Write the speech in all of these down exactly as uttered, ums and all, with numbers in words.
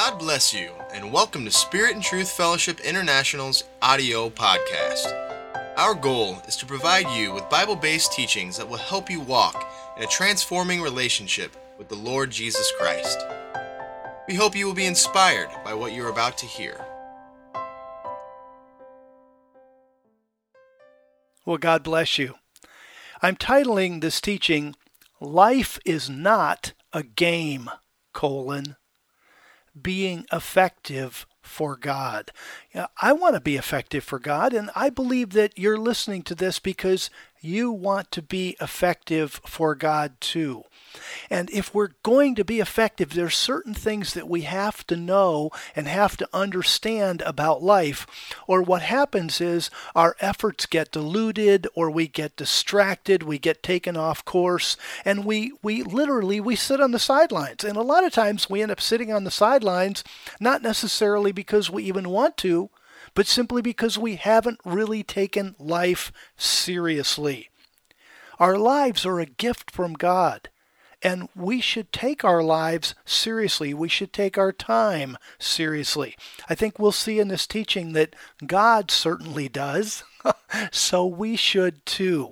God bless you, and welcome to Spirit and Truth Fellowship International's audio podcast. Our goal is to provide you with Bible-based teachings that will help you walk in a transforming relationship with the Lord Jesus Christ. We hope you will be inspired by what you're about to hear. Well, God bless you. I'm titling this teaching, Life is Not a Game, colon, Being Effective for God. Yeah, I want to be effective for God, and I believe that you're listening to this because you want to be effective for God too. And if we're going to be effective, there's certain things that we have to know and have to understand about life. Or what happens is our efforts get diluted, or we get distracted, we get taken off course, and we, we literally, we sit on the sidelines. And a lot of times we end up sitting on the sidelines, not necessarily because we even want to, but simply because we haven't really taken life seriously. Our lives are a gift from God. And we should take our lives seriously. We should take our time seriously. I think we'll see in this teaching that God certainly does, so we should too.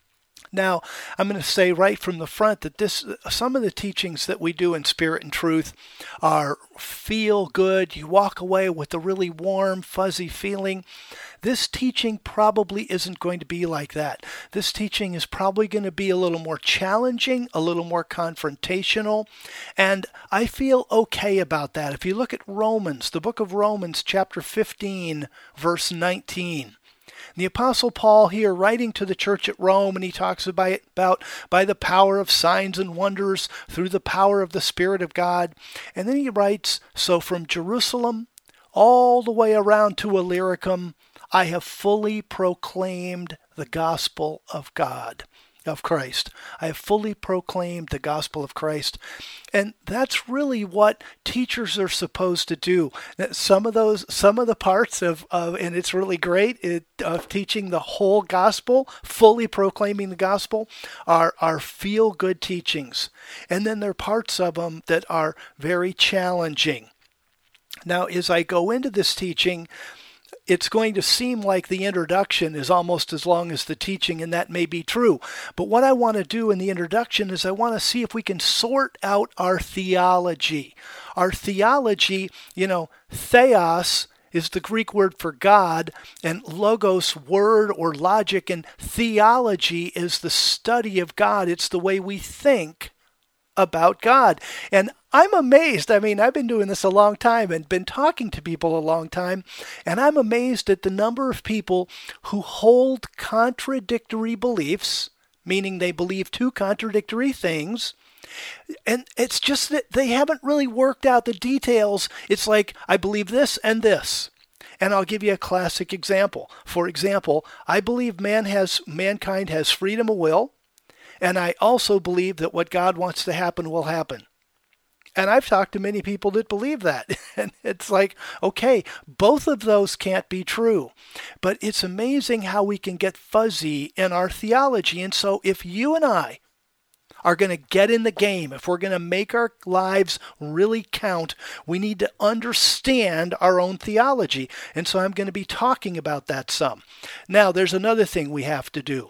Now, I'm going to say right from the front that this, some of the teachings that we do in Spirit and Truth are feel good. You walk away with a really warm, fuzzy feeling. This teaching probably isn't going to be like that. This teaching is probably going to be a little more challenging, a little more confrontational, and I feel okay about that. If you look at Romans, the book of Romans, chapter fifteen, verse nineteen, the Apostle Paul here writing to the church at Rome, and he talks about, about by the power of signs and wonders through the power of the Spirit of God. And then he writes, so from Jerusalem all the way around to Illyricum, I have fully proclaimed the gospel of God, of Christ. I have fully proclaimed the gospel of Christ. And that's really what teachers are supposed to do. Some of those, some of the parts of, of and it's really great, it, of teaching the whole gospel, fully proclaiming the gospel, are, are feel-good teachings. And then there are parts of them that are very challenging. Now, as I go into this teaching, it's going to seem like the introduction is almost as long as the teaching, and that may be true. But what I want to do in the introduction is I want to see if we can sort out our theology. Our theology, you know, theos is the Greek word for God, and logos, word or logic, and theology is the study of God. It's the way we think about God. And I'm amazed. I mean, I've been doing this a long time and been talking to people a long time, and I'm amazed at the number of people who hold contradictory beliefs, meaning they believe two contradictory things, and it's just that they haven't really worked out the details. It's like, I believe this and this. And I'll give you a classic example. For example, I believe man has mankind has freedom of will, and I also believe that what God wants to happen will happen. And I've talked to many people that believe that. And it's like, okay, both of those can't be true. But it's amazing how we can get fuzzy in our theology. And so if you and I are going to get in the game, if we're going to make our lives really count, we need to understand our own theology. And so I'm going to be talking about that some. Now, there's another thing we have to do.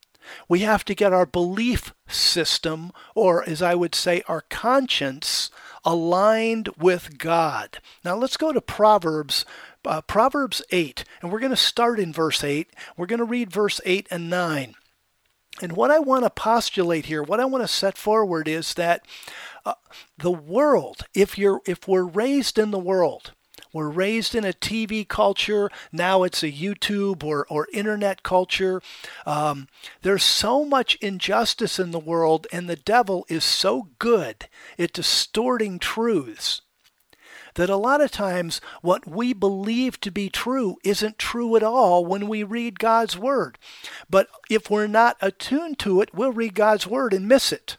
We have to get our belief system, or as I would say, our conscience, aligned with God. Now let's go to Proverbs, uh, Proverbs eight, and we're going to start in verse eight. We're going to read verse eight and nine. And what I want to postulate here, what I want to set forward is that uh, the world, if you're, if we're raised in the world, we're raised in a T V culture. Now it's a YouTube or, or internet culture. Um, there's so much injustice in the world, and the devil is so good at distorting truths that a lot of times what we believe to be true isn't true at all when we read God's word. But if we're not attuned to it, we'll read God's word and miss it.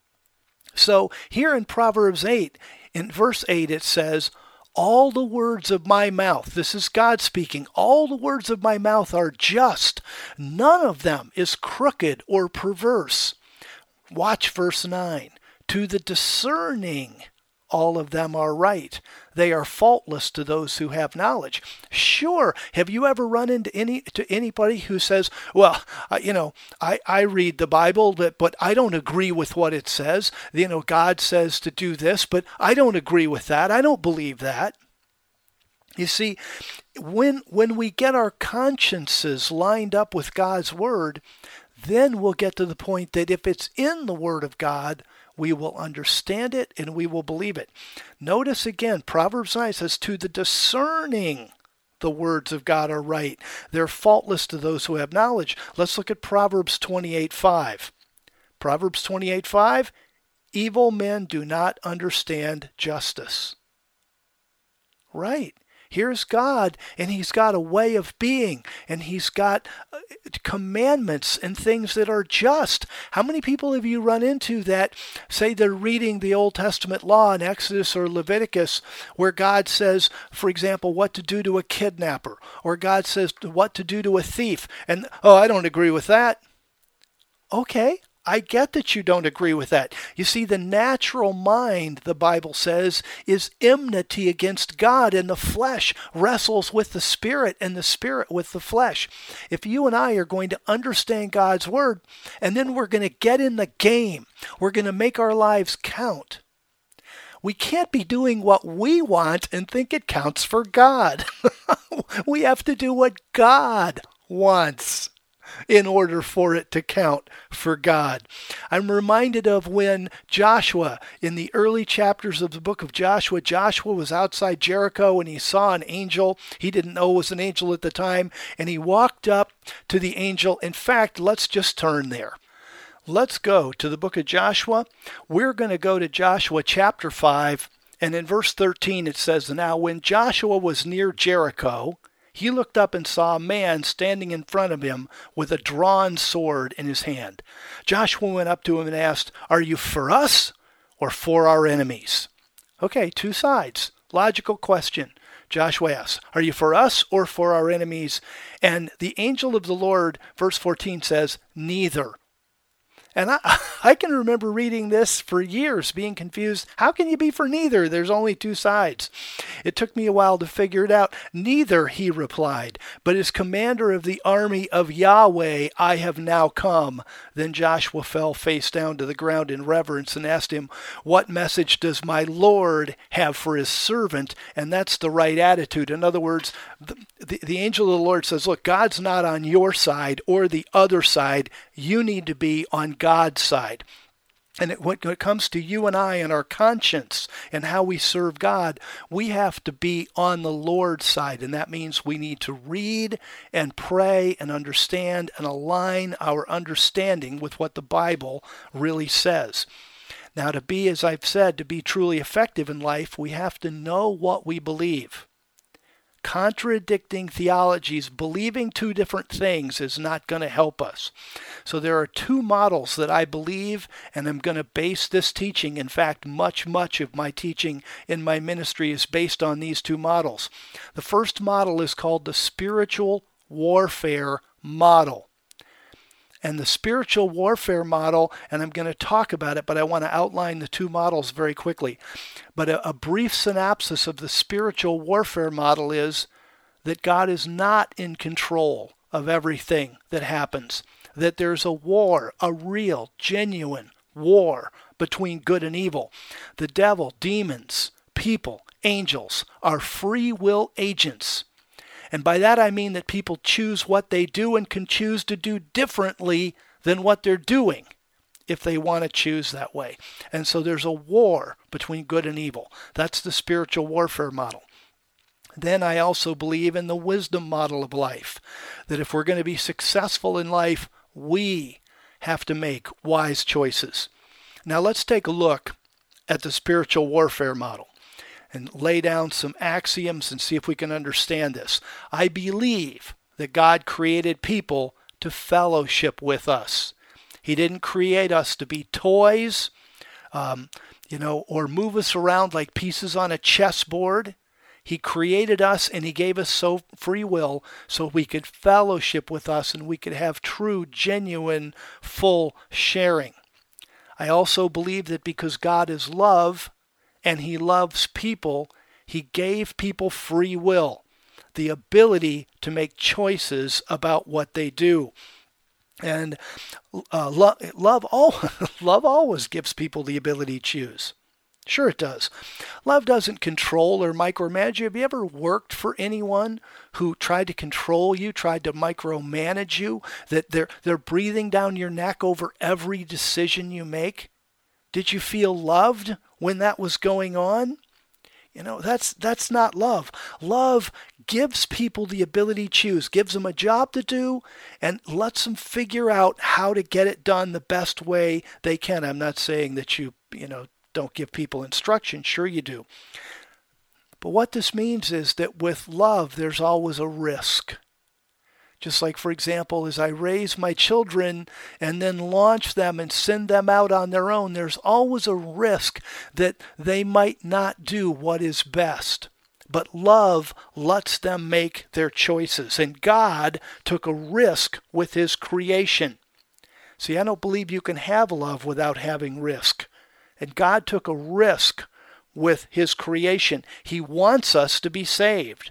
So here in Proverbs eight, in verse eight, it says, all the words of my mouth, this is God speaking, all the words of my mouth are just. None of them is crooked or perverse. Watch verse nine. To the discerning, all of them are right. They are faultless to those who have knowledge. Sure. Have you ever run into any to anybody who says, well, uh, you know, I, I read the Bible, but, but I don't agree with what it says. You know, God says to do this, but I don't agree with that. I don't believe that. You see, when when we get our consciences lined up with God's Word, then we'll get to the point that if it's in the Word of God, we will understand it and we will believe it. Notice again, Proverbs nine says, to the discerning, the words of God are right. They're faultless to those who have knowledge. Let's look at Proverbs twenty-eight five. Proverbs twenty-eight five, evil men do not understand justice. Right. Here's God, and he's got a way of being, and he's got commandments and things that are just. How many people have you run into that say they're reading the Old Testament law in Exodus or Leviticus, where God says, for example, what to do to a kidnapper, or God says what to do to a thief, and, oh, I don't agree with that. Okay. I get that you don't agree with that. You see, the natural mind, the Bible says, is enmity against God, and the flesh wrestles with the spirit and the spirit with the flesh. If you and I are going to understand God's Word, and then we're going to get in the game, we're going to make our lives count, we can't be doing what we want and think it counts for God. We have to do what God wants in order for it to count for God. I'm reminded of when Joshua, in the early chapters of the book of Joshua, Joshua was outside Jericho and he saw an angel. He didn't know it was an angel at the time, and he walked up to the angel. In fact, let's just turn there. Let's go to the book of Joshua. We're going to go to Joshua chapter five, and in verse thirteen it says, now when Joshua was near Jericho, he looked up and saw a man standing in front of him with a drawn sword in his hand. Joshua went up to him and asked, are you for us or for our enemies? Okay, two sides. Logical question. Joshua asks, are you for us or for our enemies? And the angel of the Lord, verse fourteen says, neither. And I, I can remember reading this for years, being confused. How can you be for neither? There's only two sides. It took me a while to figure it out. Neither, he replied, but as commander of the army of Yahweh, I have now come. Then Joshua fell face down to the ground in reverence and asked him, what message does my Lord have for his servant? And that's the right attitude. In other words, the, the, the angel of the Lord says, look, God's not on your side or the other side. You need to be on God's God's side. And it, when it comes to you and I and our conscience and how we serve God, we have to be on the Lord's side. And that means we need to read and pray and understand and align our understanding with what the Bible really says. Now, to be, as I've said, to be truly effective in life, we have to know what we believe. Contradicting theologies, believing two different things is not going to help us. So there are two models that I believe, and I'm going to base this teaching. In fact, much, much of my teaching in my ministry is based on these two models. The first model is called the spiritual warfare model. And the spiritual warfare model, and I'm going to talk about it, but I want to outline the two models very quickly. But a, a brief synopsis of the spiritual warfare model is that God is not in control of everything that happens. That there's a war, a real, genuine war between good and evil. The devil, demons, people, angels are free will agents. And by that I mean that people choose what they do and can choose to do differently than what they're doing if they want to choose that way. And so there's a war between good and evil. That's the spiritual warfare model. Then I also believe in the wisdom model of life, that if we're going to be successful in life, we have to make wise choices. Now let's take a look at the spiritual warfare model and lay down some axioms and see if we can understand this. I believe that God created people to fellowship with us. He didn't create us to be toys, um, you know, or move us around like pieces on a chessboard. He created us and he gave us so free will so we could fellowship with us and we could have true, genuine, full sharing. I also believe that because God is love, and he loves people, he gave people free will, the ability to make choices about what they do. And uh, lo- love, all, love always gives people the ability to choose. Sure it does. Love doesn't control or micromanage you. Have you ever worked for anyone who tried to control you, tried to micromanage you, that they're they're breathing down your neck over every decision you make? Did you feel loved when that was going on? You know, that's that's not love. Love gives people the ability to choose, gives them a job to do, and lets them figure out how to get it done the best way they can. I'm not saying that you, you know, don't give people instruction. Sure you do. But what this means is that with love, there's always a risk. Just like, for example, as I raise my children and then launch them and send them out on their own, there's always a risk that they might not do what is best. But love lets them make their choices. And God took a risk with his creation. See, I don't believe you can have love without having risk. And God took a risk with his creation. He wants us to be saved.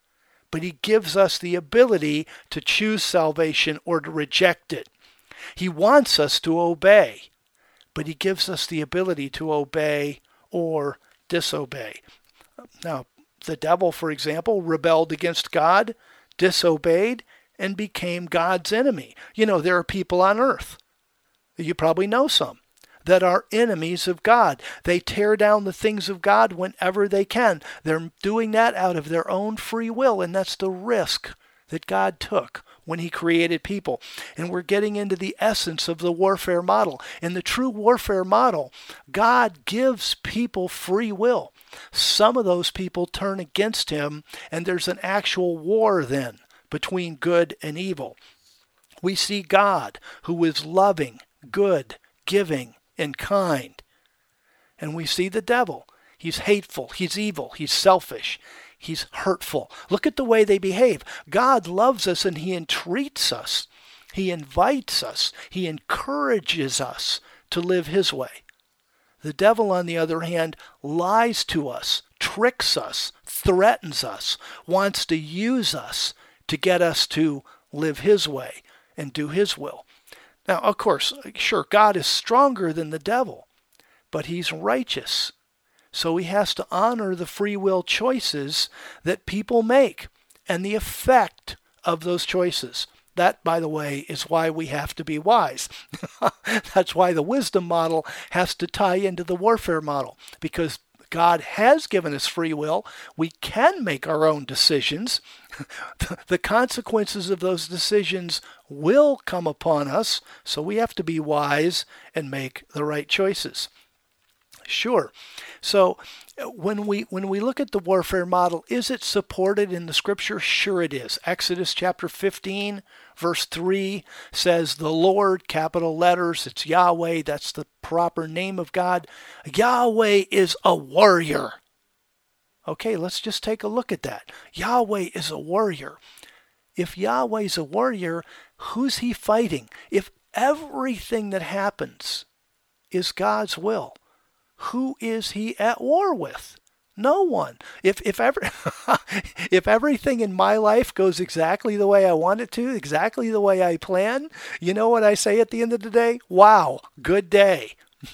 But he gives us the ability to choose salvation or to reject it. He wants us to obey, but he gives us the ability to obey or disobey. Now, the devil, for example, rebelled against God, disobeyed, and became God's enemy. You know, there are people on earth, you probably know some, that are enemies of God. They tear down the things of God whenever they can. They're doing that out of their own free will, and that's the risk that God took when he created people. And we're getting into the essence of the warfare model. In the true warfare model, God gives people free will. Some of those people turn against him, and there's an actual war then between good and evil. We see God, who is loving, good, giving, and kind. And we see the devil. He's hateful. He's evil. He's selfish. He's hurtful. Look at the way they behave. God loves us and he entreats us. He invites us. He encourages us to live his way. The devil, on the other hand, lies to us, tricks us, threatens us, wants to use us to get us to live his way and do his will. Now, of course, sure, God is stronger than the devil, but he's righteous. So he has to honor the free will choices that people make and the effect of those choices. That, by the way, is why we have to be wise. That's why the wisdom model has to tie into the warfare model, because God has given us free will. We can make our own decisions. The consequences of those decisions will come upon us, so we have to be wise and make the right choices. Sure. So when we when we look at the warfare model, is it supported in the scripture? Sure it is. Exodus chapter fifteen, verse three says, the Lord, capital letters, it's Yahweh, that's the proper name of God. Yahweh is a warrior. Okay, let's just take a look at that. Yahweh is a warrior. If Yahweh's a warrior, who's he fighting? If everything that happens is God's will, who is he at war with? No one. If if ever if everything in my life goes exactly the way I want it to, exactly the way I plan, you know what I say at the end of the day? Wow, good day.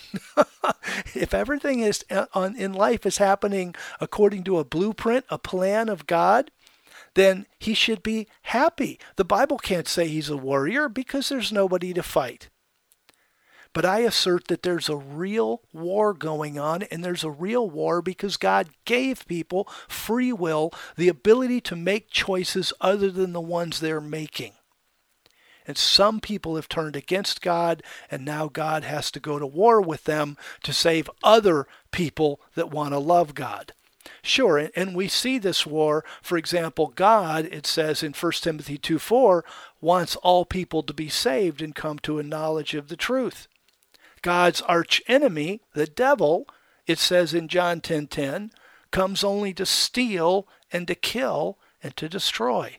If everything is on in life is happening according to a blueprint, a plan of God, then he should be happy. The Bible can't say he's a warrior because there's nobody to fight. But I assert that there's a real war going on, and there's a real war because God gave people free will, the ability to make choices other than the ones they're making. And some people have turned against God, and now God has to go to war with them to save other people that want to love God. Sure, and we see this war. For example, God, it says in First Timothy two four, wants all people to be saved and come to a knowledge of the truth. God's archenemy, the devil, it says in John ten ten, comes only to steal and to kill and to destroy.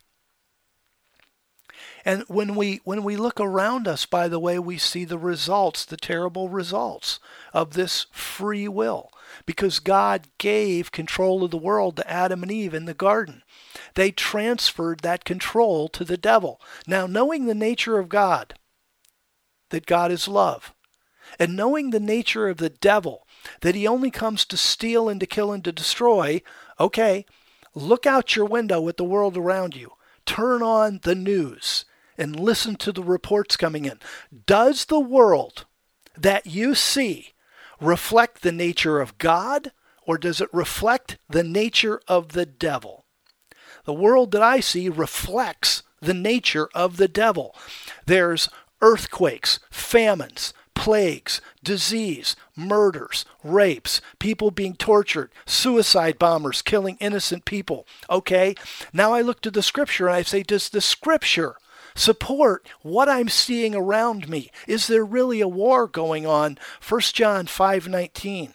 And when we when we look around us, by the way, we see the results, the terrible results of this free will. because God gave control of the world to Adam and Eve in the garden. They transferred that control to the devil. Now, knowing the nature of God, that God is love, and knowing the nature of the devil, that he only comes to steal and to kill and to destroy, okay, look out your window at the world around you. Turn on the news and listen to the reports coming in. Does the world that you see reflect the nature of God, or does it reflect the nature of the devil? The world that I see reflects the nature of the devil. There's earthquakes, famines, plagues, disease, murders, rapes, people being tortured, suicide bombers killing innocent people. Okay, now I look to the scripture and I say, does the scripture support what I'm seeing around me? Is there really a war going on? First John five nineteen.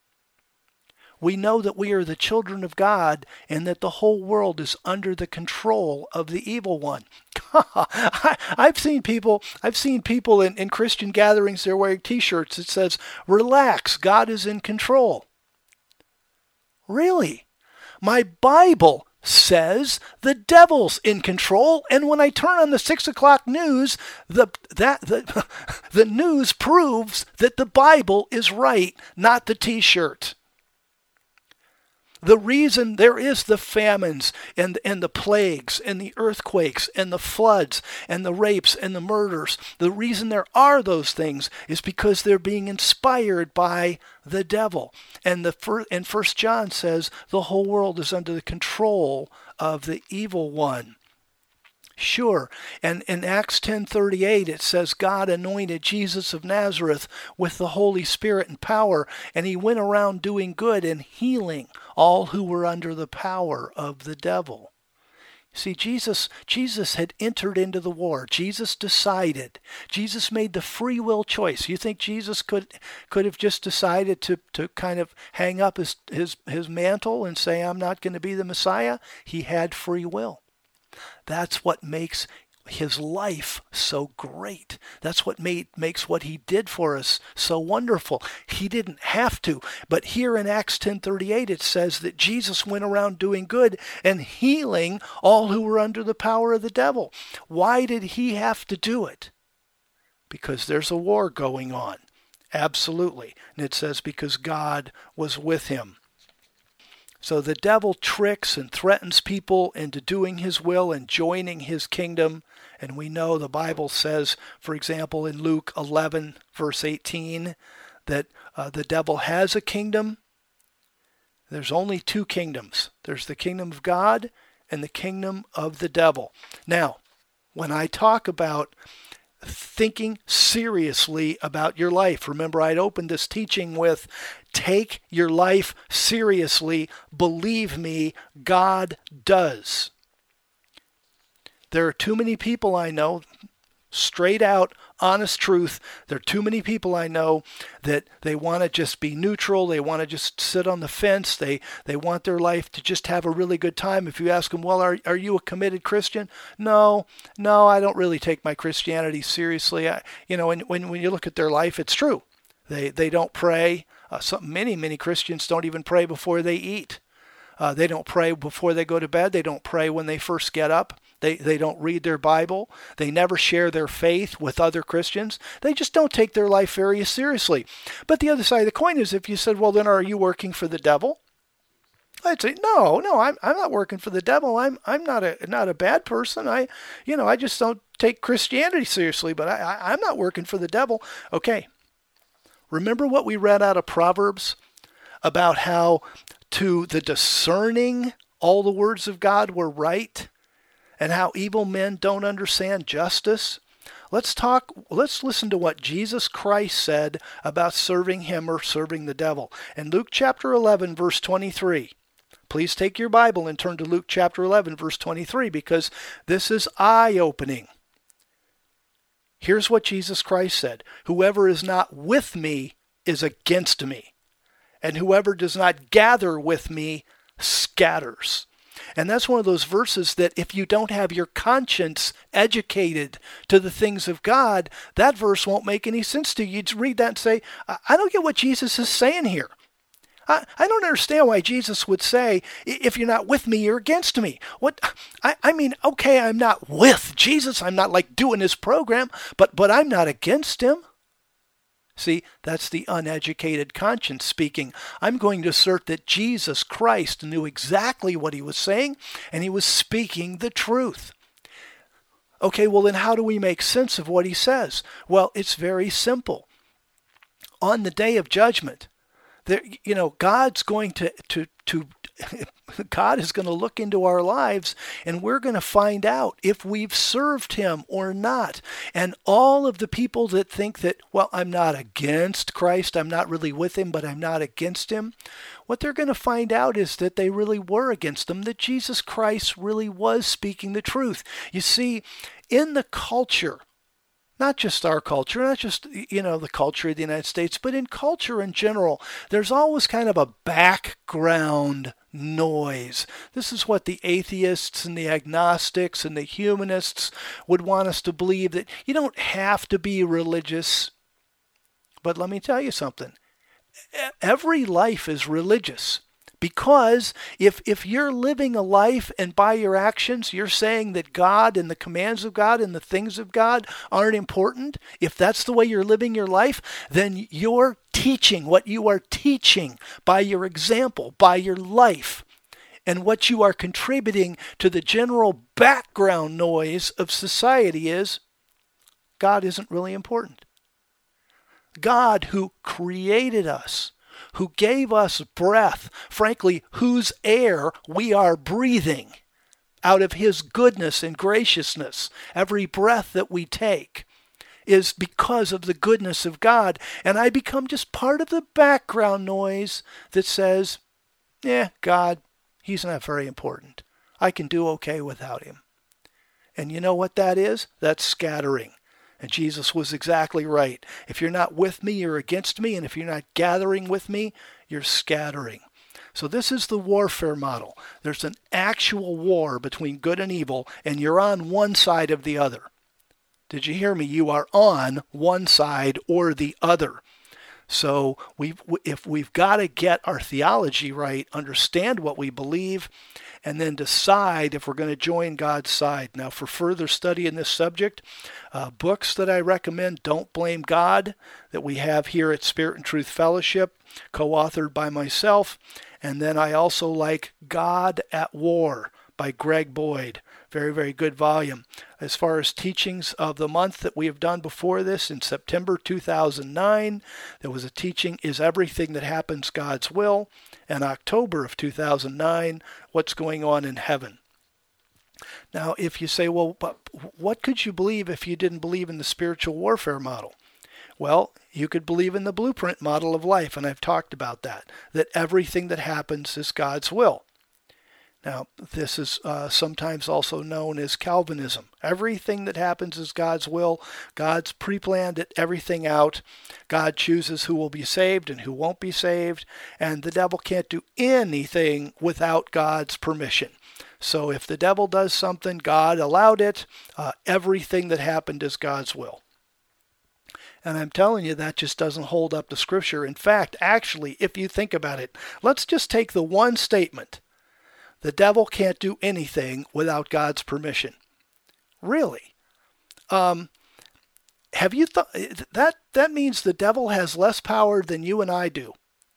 We know that we are the children of God and that the whole world is under the control of the evil one. I've seen people, I've seen people in, in Christian gatherings, they're wearing t-shirts that says, relax, God is in control. Really? My Bible says the devil's in control, and when I turn on the six o'clock news, the that the, the news proves that the Bible is right, not the t-shirt. The reason there is the famines and, and the plagues and the earthquakes and the floods and the rapes and the murders, the reason there are those things is because they're being inspired by the devil. And the fir- and First John says the whole world is under the control of the evil one. Sure. And in Acts ten thirty-eight, it says God anointed Jesus of Nazareth with the Holy Spirit and power, and he went around doing good and healing all who were under the power of the devil. See, Jesus, Jesus had entered into the war. Jesus decided. Jesus made the free will choice. You think Jesus could could have just decided to, to kind of hang up his, his, his mantle and say, I'm not going to be the Messiah? He had free will. That's what makes his life so great. That's what made, makes what he did for us so wonderful. He didn't have to. But here in Acts ten thirty-eight, it says that Jesus went around doing good and healing all who were under the power of the devil. Why did he have to do it? Because there's a war going on. Absolutely. And it says because God was with him. So the devil tricks and threatens people into doing his will and joining his kingdom. And we know the Bible says, for example, in Luke eleven, verse eighteen, that uh, the devil has a kingdom. There's only two kingdoms. There's the kingdom of God and the kingdom of the devil. Now, when I talk about thinking seriously about your life. Remember, I'd opened this teaching with, take your life seriously. Believe me, God does. There are too many people I know, straight out, honest truth, there are too many people I know that they want to just be neutral. They want to just sit on the fence. They they want their life to just have a really good time. If you ask them, well, are are you a committed Christian? No, no, I don't really take my Christianity seriously. I, you know, when, when when you look at their life, it's true. They they don't pray. Uh, some, many, many Christians don't even pray before they eat. Uh, they don't pray before they go to bed. They don't pray when they first get up. They they don't read their Bible. They never share their faith with other Christians. They just don't take their life very seriously. But the other side of the coin is if you said, well, then are you working for the devil? I'd say, no, no, I'm I'm not working for the devil. I'm I'm not a not a bad person. I you know I just don't take Christianity seriously. But I, I I'm not working for the devil. Okay. Remember what we read out of Proverbs about how to the discerning all the words of God were right? And how evil men don't understand justice? Let's talk, let's listen to what Jesus Christ said about serving him or serving the devil. In Luke chapter eleven, verse twenty-three. Please take your Bible and turn to Luke chapter eleven, verse twenty-three, because this is eye-opening. Here's what Jesus Christ said. Whoever is not with me is against me, and whoever does not gather with me scatters. And that's one of those verses that if you don't have your conscience educated to the things of God, that verse won't make any sense to you. You'd read that and say, I don't get what Jesus is saying here. I, I don't understand why Jesus would say, if you're not with me, you're against me. What? I, I mean, okay, I'm not with Jesus. I'm not like doing his program, but, but I'm not against him. See, that's the uneducated conscience speaking. I'm going to assert that Jesus Christ knew exactly what he was saying, and he was speaking the truth. Okay, well then how do we make sense of what he says? Well, it's very simple. On the day of judgment, there, you know, God's going to, to, to God is going to look into our lives, and we're going to find out if we've served him or not. And all of the people that think that, well, I'm not against Christ, I'm not really with him, but I'm not against him, what they're going to find out is that they really were against him, that Jesus Christ really was speaking the truth. You see, in the culture, not just our culture, not just, you know, the culture of the United States, but in culture in general, there's always kind of a background noise. This is what the atheists and the agnostics and the humanists would want us to believe, that you don't have to be religious. But let me tell you something. Every life is religious. Because if if you're living a life and by your actions you're saying that God and the commands of God and the things of God aren't important, if that's the way you're living your life, then you're teaching what you are teaching by your example, by your life, and what you are contributing to the general background noise of society is God isn't really important. God, who created us, who gave us breath, frankly, whose air we are breathing out of his goodness and graciousness, every breath that we take is because of the goodness of God. And I become just part of the background noise that says, yeah, God, he's not very important. I can do okay without him. And you know what that is? That's scattering. And Jesus was exactly right. If you're not with me, you're against me. And if you're not gathering with me, you're scattering. So this is the warfare model. There's an actual war between good and evil, and you're on one side of the other. Did you hear me? You are on one side or the other. So we've, if we've got to get our theology right, understand what we believe, and then decide if we're going to join God's side. Now, for further study in this subject, uh, books that I recommend, Don't Blame God, that we have here at Spirit and Truth Fellowship, co-authored by myself. And then I also like God at War by Greg Boyd. Very, very good volume. As far as teachings of the month that we have done before this, in September two thousand nine, there was a teaching, Is Everything That Happens God's Will? And October of two thousand nine, What's Going On in Heaven? Now, if you say, well, but what could you believe if you didn't believe in the spiritual warfare model? Well, you could believe in the blueprint model of life, and I've talked about that, that everything that happens is God's will. Now, this is uh, sometimes also known as Calvinism. Everything that happens is God's will. God's pre-planned it, everything out. God chooses who will be saved and who won't be saved. And the devil can't do anything without God's permission. So if the devil does something, God allowed it. Uh, everything that happened is God's will. And I'm telling you, that just doesn't hold up to Scripture. In fact, actually, if you think about it, let's just take the one statement. The devil can't do anything without God's permission. Really? Um, have you thought that that means the devil has less power than you and I do?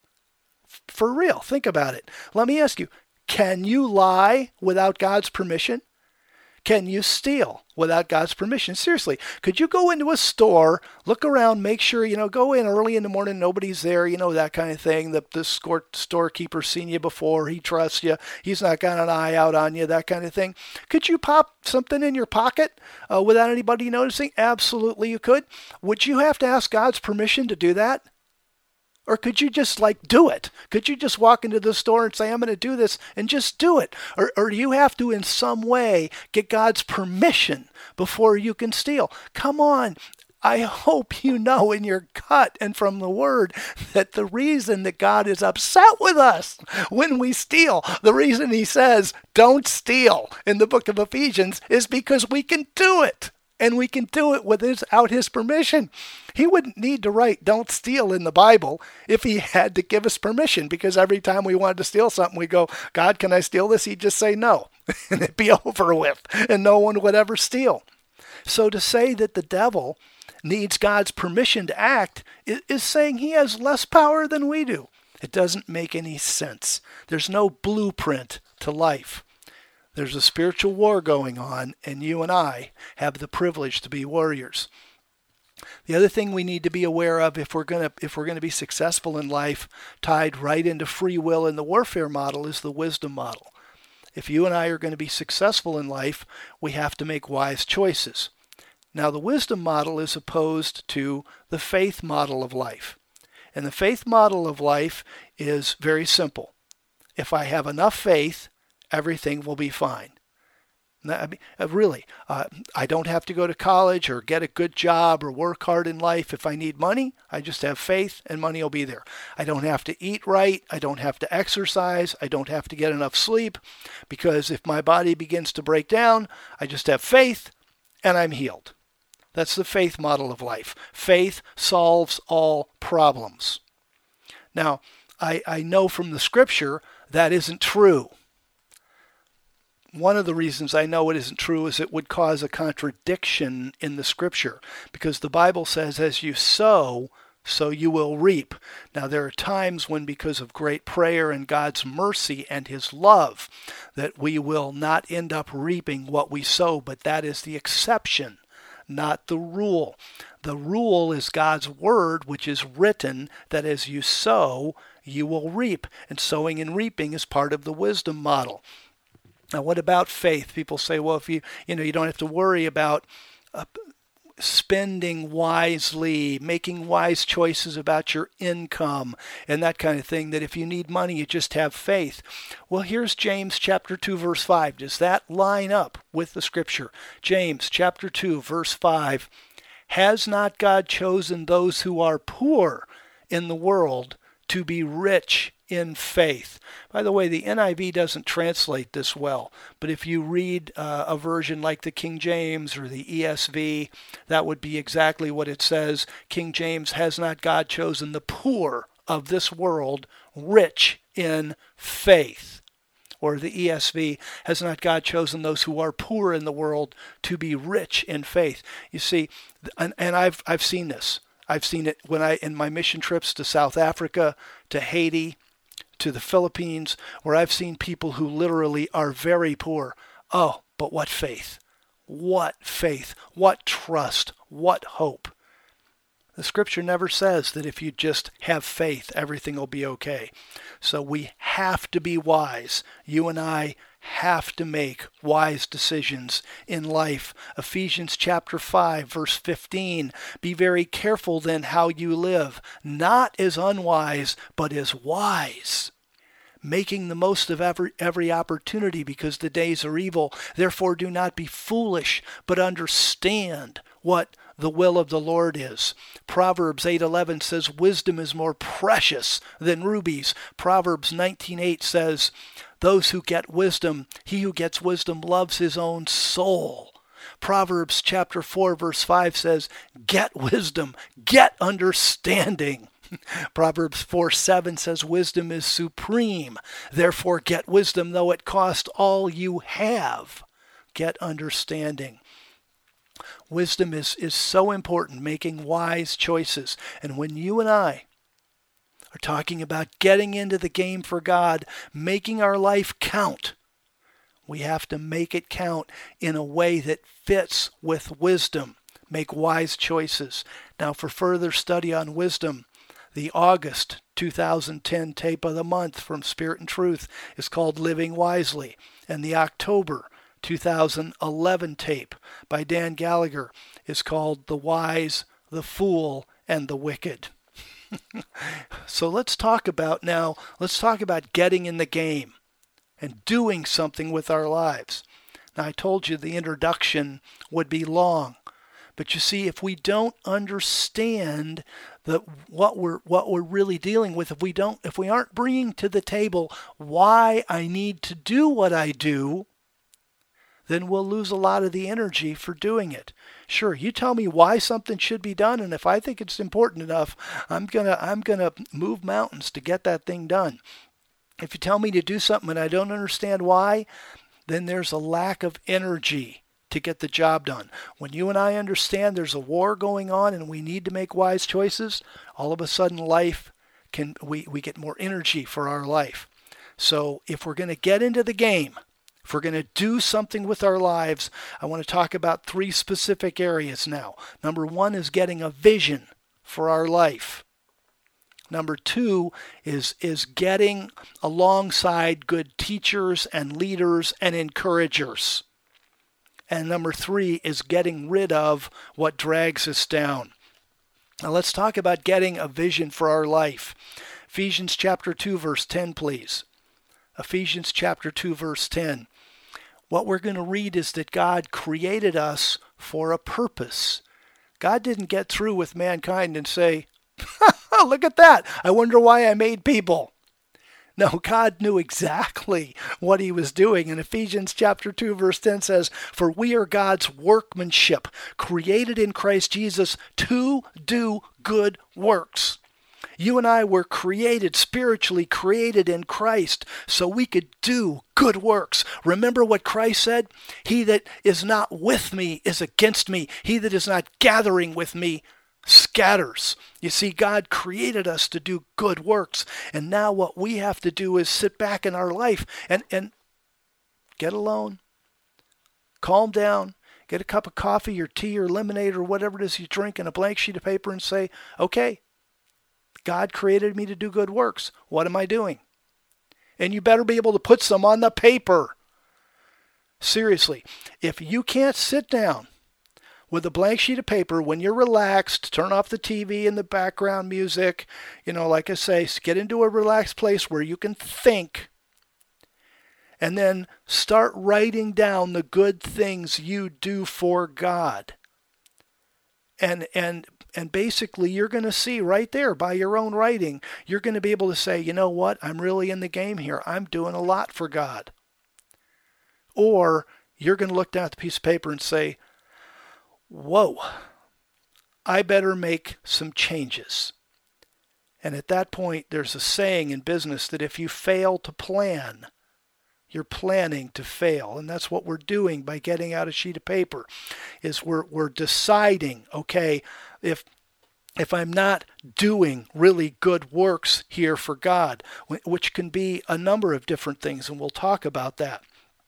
For real, think about it. Let me ask you, can you lie without God's permission? Can you steal without God's permission? Seriously, could you go into a store, look around, make sure, you know, go in early in the morning, nobody's there, you know, that kind of thing. The, the store, storekeeper's seen you before, he trusts you, he's not got an eye out on you, that kind of thing. Could you pop something in your pocket uh, without anybody noticing? Absolutely you could. Would you have to ask God's permission to do that? Or could you just like do it? Could you just walk into the store and say, I'm going to do this, and just do it? Or, or do you have to in some way get God's permission before you can steal? Come on. I hope you know in your gut and from the Word that the reason that God is upset with us when we steal, the reason he says, don't steal in the book of Ephesians, is because we can do it. and we can do it without his permission. He wouldn't need to write "don't steal" in the Bible if he had to give us permission, because every time we wanted to steal something, we go, "God, can I steal this?" He'd just say no, and it'd be over with, and no one would ever steal. So to say that the devil needs God's permission to act is saying he has less power than we do. It doesn't make any sense. There's no blueprint to life. There's a spiritual war going on, and you and I have the privilege to be warriors. The other thing we need to be aware of if we're going to if we're going to be successful in life, tied right into free will in the warfare model, is the wisdom model. If you and I are going to be successful in life, we have to make wise choices. Now, the wisdom model is opposed to the faith model of life. And the faith model of life is very simple. If I have enough faith, everything will be fine. I mean, really, uh, I don't have to go to college or get a good job or work hard in life. If I need money, I just have faith and money will be there. I don't have to eat right. I don't have to exercise. I don't have to get enough sleep, because if my body begins to break down, I just have faith and I'm healed. That's the faith model of life. Faith solves all problems. Now, I, I know from the scripture that isn't true. One of the reasons I know it isn't true is it would cause a contradiction in the scripture, because the Bible says, as you sow, so you will reap. Now, there are times when, because of great prayer and God's mercy and his love, that we will not end up reaping what we sow, but that is the exception, not the rule. The rule is God's word, which is written, that as you sow, you will reap. And sowing and reaping is part of the wisdom model. Now, what about faith? People say, well, if you, you know, you don't have to worry about uh, spending wisely, making wise choices about your income and that kind of thing, that if you need money, you just have faith. Well, here's James chapter two, verse five. Does that line up with the scripture? James chapter two, verse five. Has not God chosen those who are poor in the world to be rich in faith? By the way, the N I V doesn't translate this well, but if you read uh, a version like the King James or the E S V, that would be exactly what it says. King James, has not God chosen the poor of this world rich in faith? Or the E S V, has not God chosen those who are poor in the world to be rich in faith? You see, and, and I've I've seen this. I've seen it when I in my mission trips to South Africa, to Haiti, to the Philippines, where I've seen people who literally are very poor. Oh, but what faith? What faith? What trust? What hope? The scripture never says that if you just have faith, everything will be okay. So we have to be wise. You and I have to make wise decisions in life. Ephesians chapter five, verse fifteen. Be very careful then how you live, not as unwise, but as wise, making the most of every every opportunity, because the days are evil. Therefore do not be foolish, but understand what the will of the Lord is. Proverbs eight eleven says, wisdom is more precious than rubies. Proverbs nineteen eight says, those who get wisdom, he who gets wisdom loves his own soul. Proverbs chapter four, verse five says, get wisdom, get understanding. Proverbs four seven says, wisdom is supreme. Therefore get wisdom, though it cost all you have. Get understanding. Wisdom is, is so important, making wise choices. And when you and I are talking about getting into the game for God, making our life count, we have to make it count in a way that fits with wisdom. Make wise choices. Now, for further study on wisdom, the August two thousand ten tape of the month from Spirit and Truth is called Living Wisely. And the October two thousand eleven tape by Dan Gallagher is called The Wise, the Fool, and the Wicked. So let's talk about now, let's talk about getting in the game and doing something with our lives. Now, I told you the introduction would be long, but you see, if we don't understand that what we're what we're really dealing with, if we don't, if we aren't bringing to the table why I need to do what I do, then we'll lose a lot of the energy for doing it. Sure, you tell me why something should be done, and if I think it's important enough, I'm gonna I'm gonna move mountains to get that thing done. If you tell me to do something and I don't understand why, then there's a lack of energy to get the job done. When you and I understand there's a war going on and we need to make wise choices, all of a sudden life can we, we get more energy for our life. So if we're going to get into the game, if we're going to do something with our lives, I want to talk about three specific areas now. Number one is getting a vision for our life. Number two is, is getting alongside good teachers and leaders and encouragers. And number three is getting rid of what drags us down. Now let's talk about getting a vision for our life. Ephesians chapter two, verse ten, please. Ephesians chapter two, verse ten. What we're going to read is that God created us for a purpose. God didn't get through with mankind and say, look at that, I wonder why I made people. No, God knew exactly what he was doing. And Ephesians chapter two, verse ten says, for we are God's workmanship, created in Christ Jesus to do good works. You and I were created, spiritually created in Christ, so we could do good works. Remember what Christ said? He that is not with me is against me. He that is not gathering with me scatters. You see, God created us to do good works. And now what we have to do is sit back in our life and, and get alone, calm down, get a cup of coffee or tea or lemonade or whatever it is you drink and a blank sheet of paper and say, okay, God created me to do good works. What am I doing? And you better be able to put some on the paper. Seriously, if you can't sit down with a blank sheet of paper when you're relaxed, turn off the T V and the background music, you know, like I say, get into a relaxed place where you can think, and then start writing down the good things you do for God. And, and, And basically, you're going to see right there by your own writing, you're going to be able to say, you know what, I'm really in the game here. I'm doing a lot for God. Or you're going to look down at the piece of paper and say, whoa, I better make some changes. And at that point, there's a saying in business that if you fail to plan, you're planning to fail. And that's what we're doing by getting out a sheet of paper, is we're we're deciding, okay, if if I'm not doing really good works here for God, which can be a number of different things, and we'll talk about that.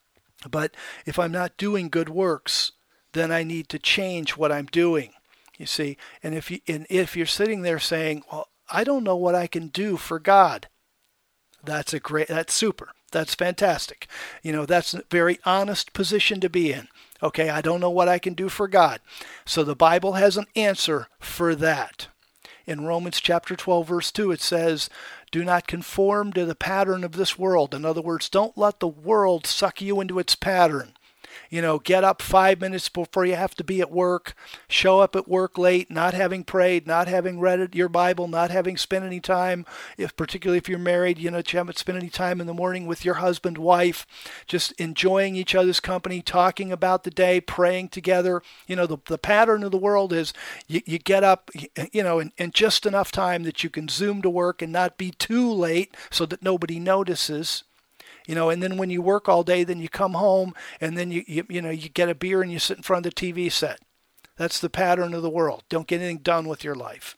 But if I'm not doing good works, then I need to change what I'm doing. You see, and if you and if you're sitting there saying, well, I don't know what I can do for God, that's a great, that's super. That's fantastic. You know, that's a very honest position to be in. Okay, I don't know what I can do for God. So the Bible has an answer for that. In Romans chapter twelve, verse two, it says, do not conform to the pattern of this world. In other words, don't let the world suck you into its pattern. You know, get up five minutes before you have to be at work, show up at work late, not having prayed, not having read your Bible, not having spent any time, if particularly if you're married, you know, you haven't spent any time in the morning with your husband, wife, just enjoying each other's company, talking about the day, praying together. You know, the, the pattern of the world is you, you get up, you know, in, in just enough time that you can zoom to work and not be too late so that nobody notices. You know, and then when you work all day, then you come home and then you, you you know, you get a beer and you sit in front of the T V set. That's the pattern of the world. Don't get anything done with your life.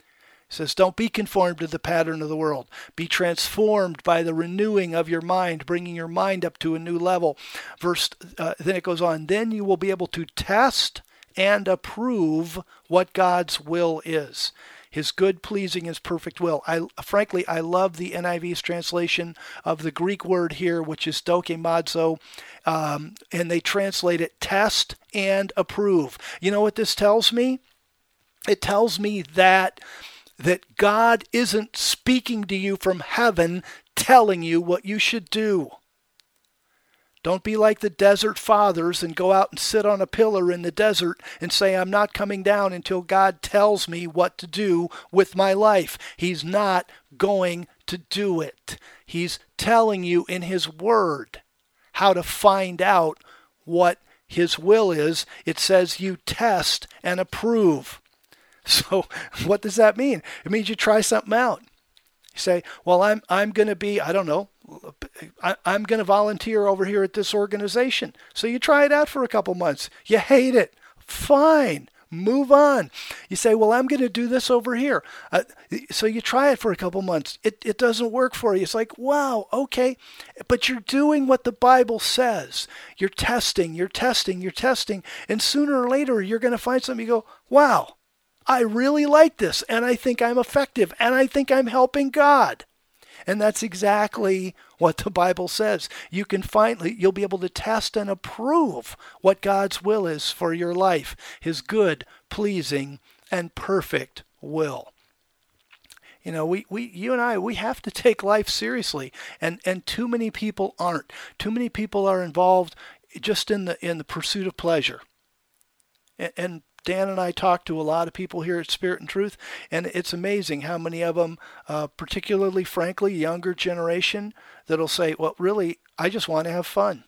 It says, don't be conformed to the pattern of the world. Be transformed by the renewing of your mind, bringing your mind up to a new level. Verse, uh, then it goes on, then you will be able to test and approve what God's will is. His good, pleasing, his perfect will. I frankly, I love the N I V's translation of the Greek word here, which is dokimazo, um, and they translate it test and approve. You know what this tells me? It tells me that that God isn't speaking to you from heaven, telling you what you should do. Don't be like the desert fathers and go out and sit on a pillar in the desert and say, I'm not coming down until God tells me what to do with my life. He's not going to do it. He's telling you in his word how to find out what His will is, it says you test and approve. So what does that mean? It means you try something out. You say, well, I'm I'm going to be, I don't know, I, I'm going to volunteer over here at this organization. So you try it out for a couple months. You hate it. Fine. Move on. You say, well, I'm going to do this over here. Uh, so you try it for a couple months. It it doesn't work for you. It's like, wow, okay. But you're doing what the Bible says. You're testing, you're testing, you're testing. And sooner or later, you're going to find something. You go, wow, I really like this. And I think I'm effective. And I think I'm helping God. And that's exactly what the Bible says. You can finally, you'll be able to test and approve what God's will is for your life, His good, pleasing, and perfect will. You know, we, we you and I, we have to take life seriously, and, and too many people aren't. Too many people are involved just in the in the pursuit of pleasure. And, and Dan and I talk to a lot of people here at Spirit and Truth, and it's amazing how many of them, uh, particularly, frankly, younger generation, that'll say, well, really, I just want to have fun.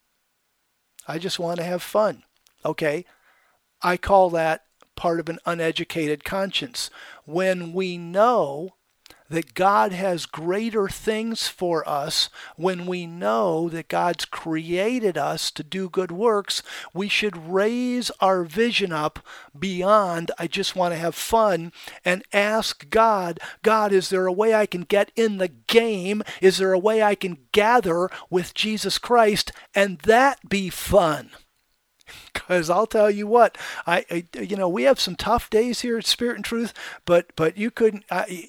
I just want to have fun. Okay, I call that part of an uneducated conscience. When we know that God has greater things for us, when we know that God's created us to do good works, we should raise our vision up beyond, I just want to have fun, and ask God, God, is there a way I can get in the game? Is there a way I can gather with Jesus Christ and that be fun? Because I'll tell you what, I, I you know we have some tough days here at Spirit and Truth, but but you couldn't. I,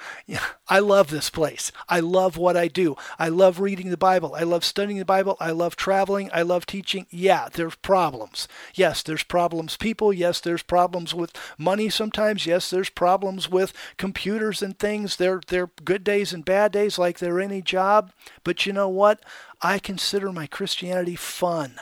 I love this place. I love what I do. I love reading the Bible. I love studying the Bible. I love traveling. I love teaching. Yeah, there's problems. Yes, there's problems. People. Yes, there's problems with money sometimes. Yes, there's problems with computers and things. There there good days and bad days, like there any job. But you know what? I consider my Christianity fun.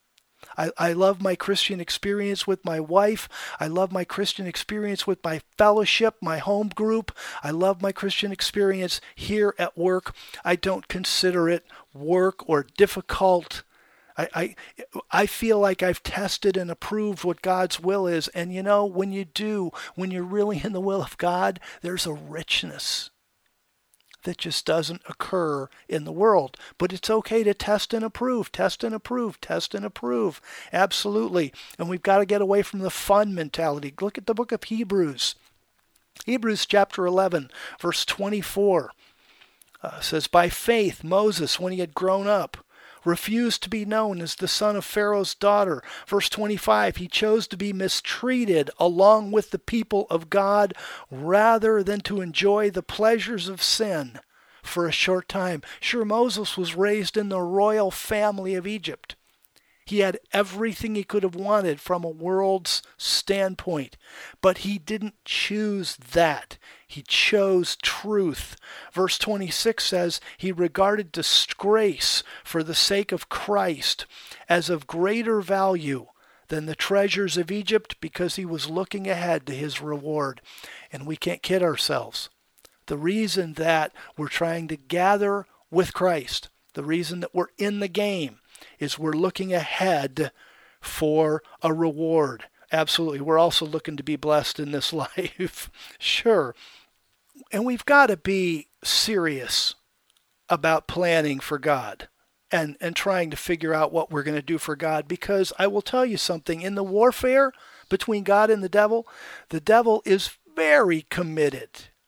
I, I love my Christian experience with my wife. I love my Christian experience with my fellowship, my home group. I love my Christian experience here at work. I don't consider it work or difficult. I, I, I feel like I've tested and approved what God's will is. And you know, when you do, when you're really in the will of God, there's a richness that just doesn't occur in the world. But it's okay to test and approve, test and approve, test and approve. Absolutely. And we've got to get away from the fun mentality. Look at the book of Hebrews. Hebrews chapter eleven, verse twenty-four uh, says, by faith Moses, when he had grown up, refused to be known as the son of Pharaoh's daughter. Verse twenty-five, he chose to be mistreated along with the people of God rather than to enjoy the pleasures of sin for a short time. Sure, Moses was raised in the royal family of Egypt. He had everything he could have wanted from a world's standpoint, but he didn't choose that. He chose truth. Verse twenty-six says, he regarded disgrace for the sake of Christ as of greater value than the treasures of Egypt, because he was looking ahead to his reward. And we can't kid ourselves. The reason that we're trying to gather with Christ, the reason that we're in the game, is we're looking ahead for a reward. Absolutely. We're also looking to be blessed in this life. Sure. And we've got to be serious about planning for God and, and trying to figure out what we're going to do for God. Because I will tell you something, in the warfare between God and the devil, the devil is very committed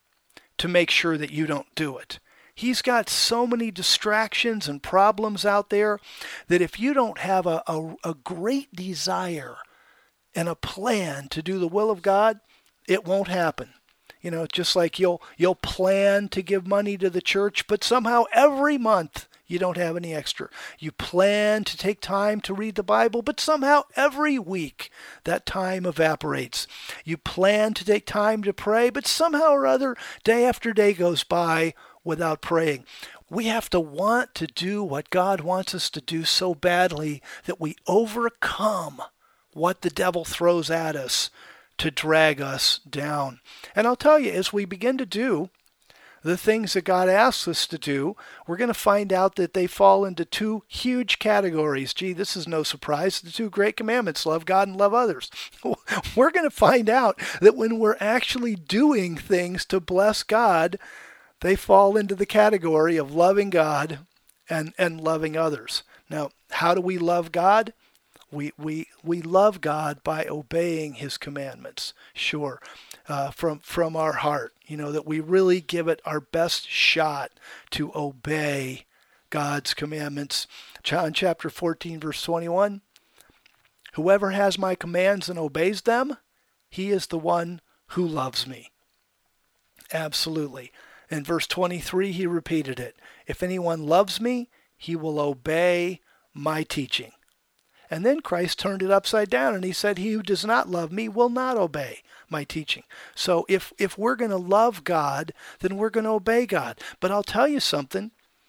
to make sure that you don't do it. He's got so many distractions and problems out there that if you don't have a, a, a great desire and a plan to do the will of God, it won't happen. You know, just like you'll you'll plan to give money to the church, but somehow every month you don't have any extra. You plan to take time to read the Bible, but somehow every week that time evaporates. You plan to take time to pray, but somehow or other, day after day goes by without praying. We have to want to do what God wants us to do so badly that we overcome what the devil throws at us to drag us down. And I'll tell you, as we begin to do the things that God asks us to do, we're going to find out that they fall into two huge categories. Gee, this is no surprise. The two great commandments, love God and love others. We're going to find out that when we're actually doing things to bless God, they fall into the category of loving God and, and loving others. Now, how do we love God? We, we, we love God by obeying his commandments. Sure. Uh, from from our heart, you know, that we really give it our best shot to obey God's commandments. John chapter fourteen, verse twenty-one, whoever has my commands and obeys them, he is the one who loves me. Absolutely. In verse twenty-three, he repeated it. If anyone loves me, he will obey my teaching. And then Christ turned it upside down and he said, he who does not love me will not obey my teaching. So if, if we're going to love God, then we're going to obey God. But I'll tell you something.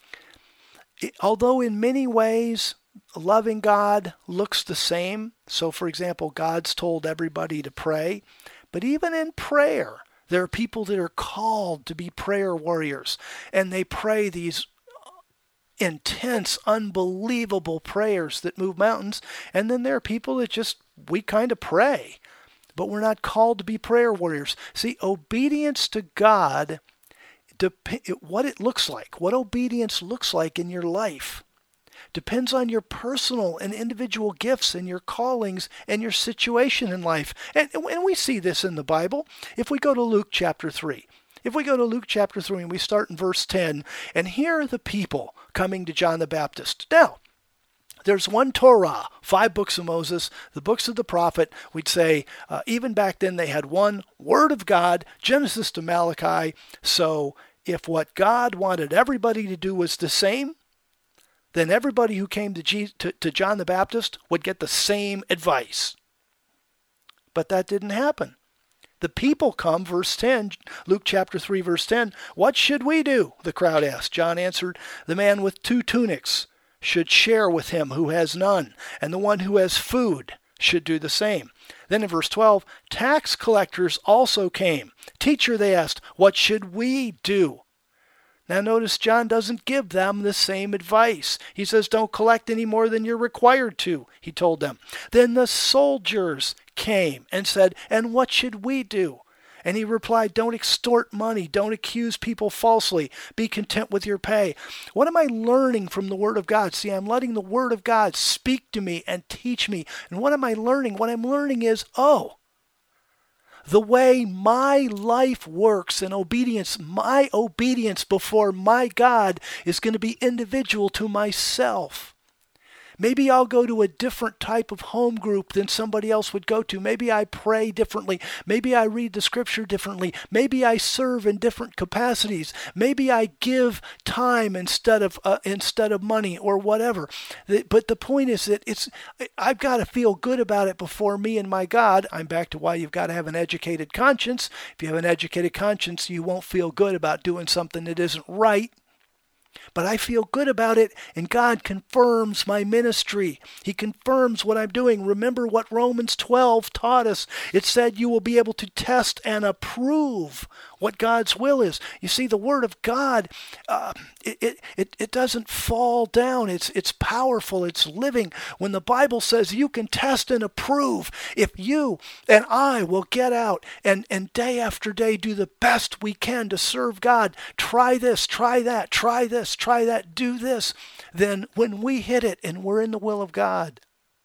It, although in many ways loving God looks the same. So for example, God's told everybody to pray. But even in prayer, there are people that are called to be prayer warriors. And they pray these intense, unbelievable prayers that move mountains. And then there are people that just, we kind of pray, but we're not called to be prayer warriors. See, obedience to God, dep- what it looks like, what obedience looks like in your life, depends on your personal and individual gifts and your callings and your situation in life. And, and we see this in the Bible. If we go to Luke chapter three, If we go to Luke chapter three and we start in verse ten, and here are the people coming to John the Baptist. Now, there's one Torah, five books of Moses, the books of the prophet. We'd say uh, even back then they had one word of God, Genesis to Malachi. So if what God wanted everybody to do was the same, then everybody who came to, Jesus, to, to John the Baptist would get the same advice. But that didn't happen. The people come, verse ten, Luke chapter three, verse ten. What should we do? The crowd asked. John answered, the man with two tunics should share with him who has none, and the one who has food should do the same. Then in verse twelve, tax collectors also came. Teacher, they asked, what should we do? Now notice John doesn't give them the same advice. He says, don't collect any more than you're required to, he told them. Then the soldiers came and said, and what should we do? And he replied, don't extort money. Don't accuse people falsely. Be content with your pay. What am I learning from the Word of God? See, I'm letting the Word of God speak to me and teach me. And what am I learning? What I'm learning is, oh, the way my life works in obedience, my obedience before my God is going to be individual to myself. Maybe I'll go to a different type of home group than somebody else would go to. Maybe I pray differently. Maybe I read the scripture differently. Maybe I serve in different capacities. Maybe I give time instead of uh, instead of money or whatever. But the point is that it's I've got to feel good about it before me and my God. I'm back to why you've got to have an educated conscience. If you have an educated conscience, you won't feel good about doing something that isn't right. But I feel good about it, and God confirms my ministry. He confirms what I'm doing. Remember what Romans twelve taught us. It said you will be able to test and approve what God's will is. You see, the Word of God, uh, it, it, it doesn't fall down. It's, it's powerful. It's living. When the Bible says you can test and approve, if you and I will get out and, and day after day do the best we can to serve God, try this, try that, try this, try that, do this, then when we hit it and we're in the will of God,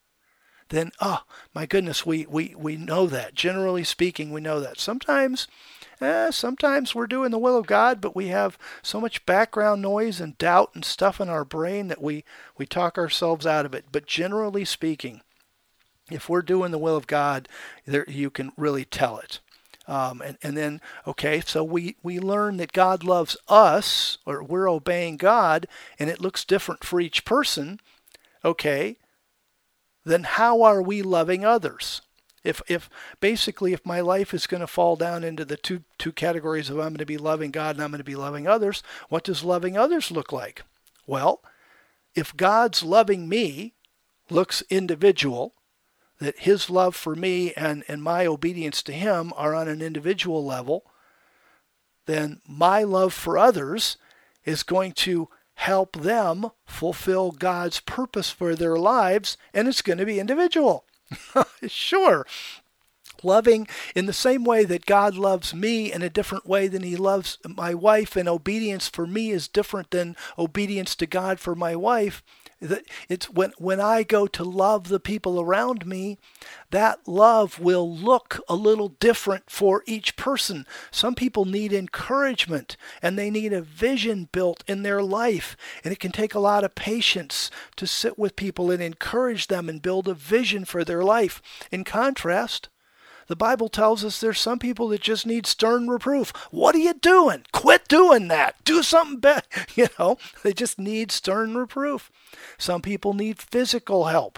then, oh, my goodness, we, we, we know that. Generally speaking, we know that. Sometimes, eh, sometimes we're doing the will of God, but we have so much background noise and doubt and stuff in our brain that we, we talk ourselves out of it. But generally speaking, if we're doing the will of God, there, you can really tell it. Um, and, and then, okay, so we, we learn that God loves us, or we're obeying God, and it looks different for each person. Okay, then how are we loving others? If if basically if my life is going to fall down into the two two categories of I'm going to be loving God and I'm going to be loving others, what does loving others look like? Well, if God's loving me looks individual, that his love for me and, and my obedience to him are on an individual level, then my love for others is going to help them fulfill God's purpose for their lives, and it's going to be individual. Sure. Loving in the same way that God loves me in a different way than he loves my wife, and obedience for me is different than obedience to God for my wife. It's when, when I go to love the people around me, that love will look a little different for each person. Some people need encouragement, and they need a vision built in their life. And it can take a lot of patience to sit with people and encourage them and build a vision for their life. In contrast, the Bible tells us there's some people that just need stern reproof. What are you doing? Quit doing that. Do something better. You know, they just need stern reproof. Some people need physical help.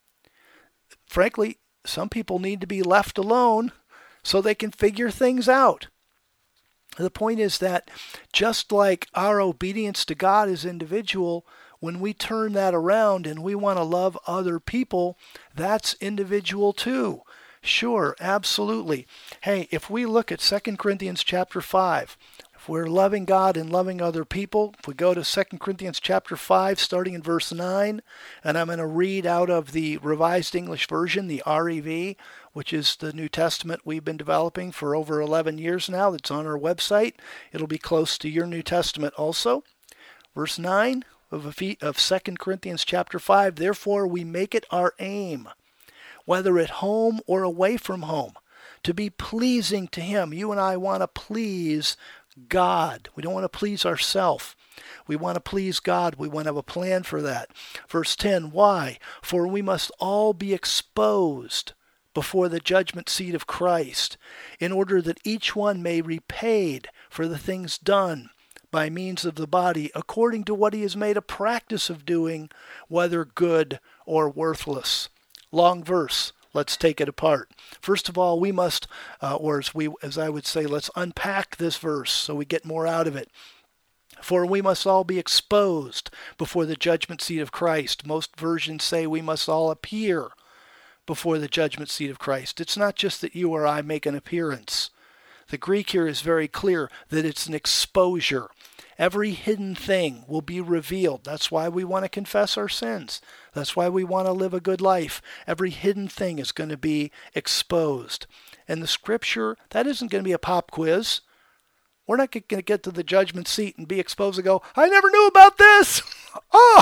Frankly, some people need to be left alone so they can figure things out. The point is that just like our obedience to God is individual, when we turn that around and we want to love other people, that's individual too. Sure, absolutely. Hey, if we look at Second Corinthians chapter five, if we're loving God and loving other people, if we go to Second Corinthians chapter five, starting in verse nine, and I'm going to read out of the Revised English Version, the R E V, which is the New Testament we've been developing for over eleven years now. That's on our website. It'll be close to your New Testament also. Verse nine of, of Second Corinthians chapter five, therefore we make it our aim, whether at home or away from home, to be pleasing to him. You and I want to please God. We don't want to please ourselves. We want to please God. We want to have a plan for that. Verse ten, why? For we must all be exposed before the judgment seat of Christ, in order that each one may be repaid for the things done by means of the body, according to what he has made a practice of doing, whether good or worthless. Long verse. Let's take it apart. First of all, we must, uh, or as we, as I would say, let's unpack this verse so we get more out of it. For we must all be exposed before the judgment seat of Christ. Most versions say we must all appear before the judgment seat of Christ. It's not just that you or I make an appearance. The Greek here is very clear that it's an exposure. Every hidden thing will be revealed. That's why we want to confess our sins. That's why we want to live a good life. Every hidden thing is going to be exposed. And the scripture, that isn't going to be a pop quiz. We're not going to get to the judgment seat and be exposed and go, I never knew about this. Oh,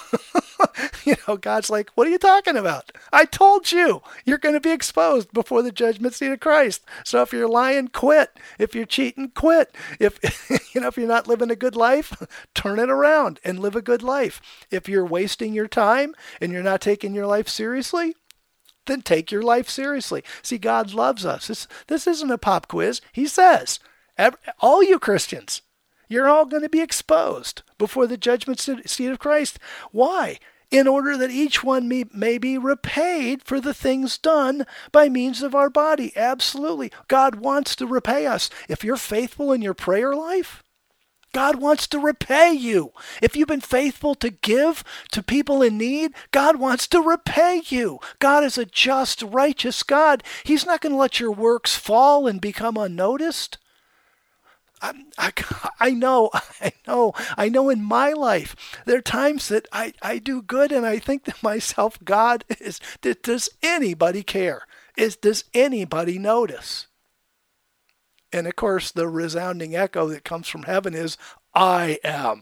you know, God's like, what are you talking about? I told you, you're going to be exposed before the judgment seat of Christ. So if you're lying, quit. If you're cheating, quit. If, you know, if you're not living a good life, turn it around and live a good life. If you're wasting your time and you're not taking your life seriously, then take your life seriously. See, God loves us. This, this isn't a pop quiz. He says, every, all you Christians, you're all going to be exposed before the judgment seat of Christ. Why? In order that each one may, may be repaid for the things done by means of our body. Absolutely. God wants to repay us. If you're faithful in your prayer life, God wants to repay you. If you've been faithful to give to people in need, God wants to repay you. God is a just, righteous God. He's not going to let your works fall and become unnoticed. I, I, I know, I know, I know in my life, there are times that I, I do good and I think to myself, God, is, does anybody care? Is, does anybody notice? And of course, the resounding echo that comes from heaven is, I am.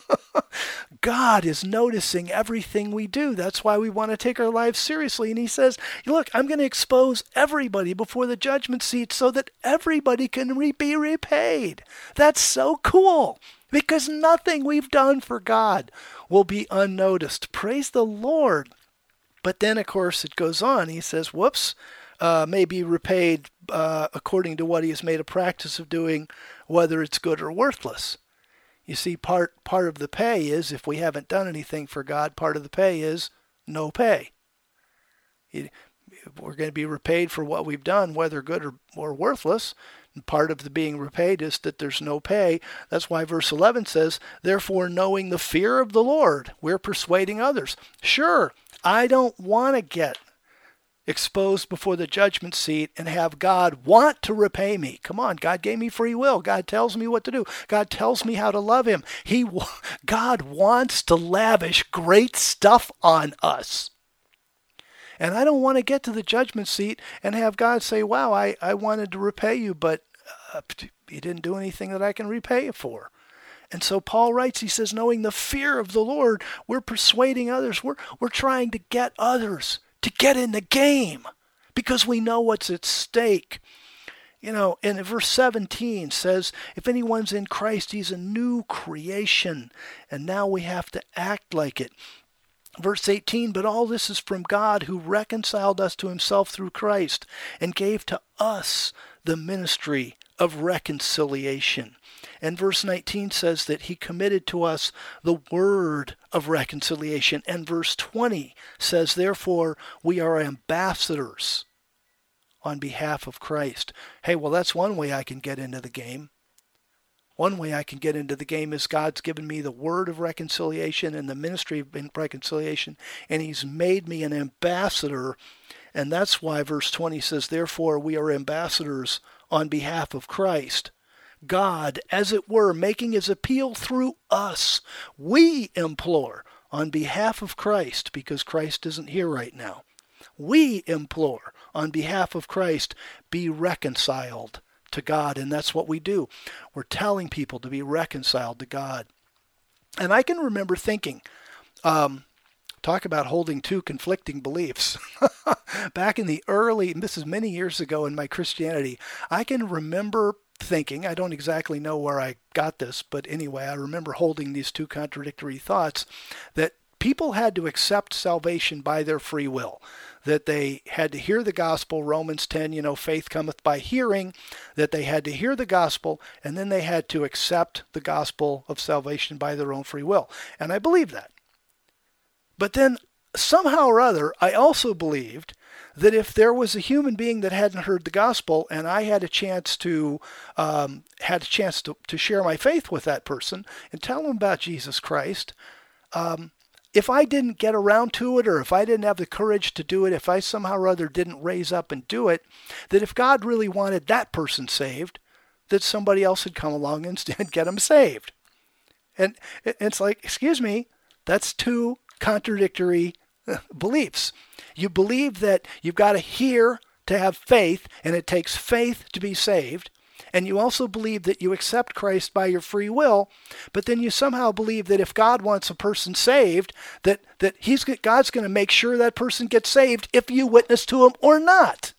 God is noticing everything we do. That's why we want to take our lives seriously. And he says, look, I'm going to expose everybody before the judgment seat so that everybody can re- be repaid. That's so cool, because nothing we've done for God will be unnoticed. Praise the Lord. But then, of course, it goes on. He says, whoops, uh, may be repaid uh, according to what he has made a practice of doing, whether it's good or worthless. You see, part part of the pay is, if we haven't done anything for God, part of the pay is no pay. It, we're going to be repaid for what we've done, whether good or, or worthless. And part of the being repaid is that there's no pay. That's why verse eleven says, therefore, knowing the fear of the Lord, we're persuading others. Sure, I don't want to get exposed before the judgment seat and have God want to repay me. Come on, God gave me free will. God tells me what to do. God tells me how to love him. He, God wants to lavish great stuff on us. And I don't want to get to the judgment seat and have God say, wow, I, I wanted to repay you, but uh, you didn't do anything that I can repay you for. And so Paul writes, he says, knowing the fear of the Lord, we're persuading others. We're, we're trying to get others to get in the game because we know what's at stake. You know, and verse seventeen says, if anyone's in Christ, he's a new creation. And now we have to act like it. Verse eighteen, but all this is from God who reconciled us to himself through Christ and gave to us the ministry of reconciliation. And verse nineteen says that he committed to us the word of reconciliation. And verse twenty says, therefore, we are ambassadors on behalf of Christ. Hey, well, that's one way I can get into the game. One way I can get into the game is God's given me the word of reconciliation and the ministry of reconciliation, and he's made me an ambassador. And that's why verse twenty says, therefore, we are ambassadors on behalf of Christ. God, as it were, making his appeal through us, we implore on behalf of Christ, because Christ isn't here right now. We implore on behalf of Christ, be reconciled to God. And that's what we do. We're telling people to be reconciled to God. And I can remember thinking, um, talk about holding two conflicting beliefs. Back in the early, and this is many years ago in my Christianity, I can remember thinking, I don't exactly know where I got this, but anyway, I remember holding these two contradictory thoughts, that people had to accept salvation by their free will, that they had to hear the gospel, Romans ten, you know, faith cometh by hearing, that they had to hear the gospel, and then they had to accept the gospel of salvation by their own free will. And I believed that. But then somehow or other, I also believed that if there was a human being that hadn't heard the gospel and I had a chance to um, had a chance to, to share my faith with that person and tell them about Jesus Christ, um, if I didn't get around to it, or if I didn't have the courage to do it, if I somehow or other didn't raise up and do it, that if God really wanted that person saved, that somebody else had come along and get them saved. And it's like, excuse me, that's two contradictory beliefs. You believe that you've got to hear to have faith, and it takes faith to be saved. And you also believe that you accept Christ by your free will, but then you somehow believe that if God wants a person saved, that, that he's God's going to make sure that person gets saved if you witness to him or not.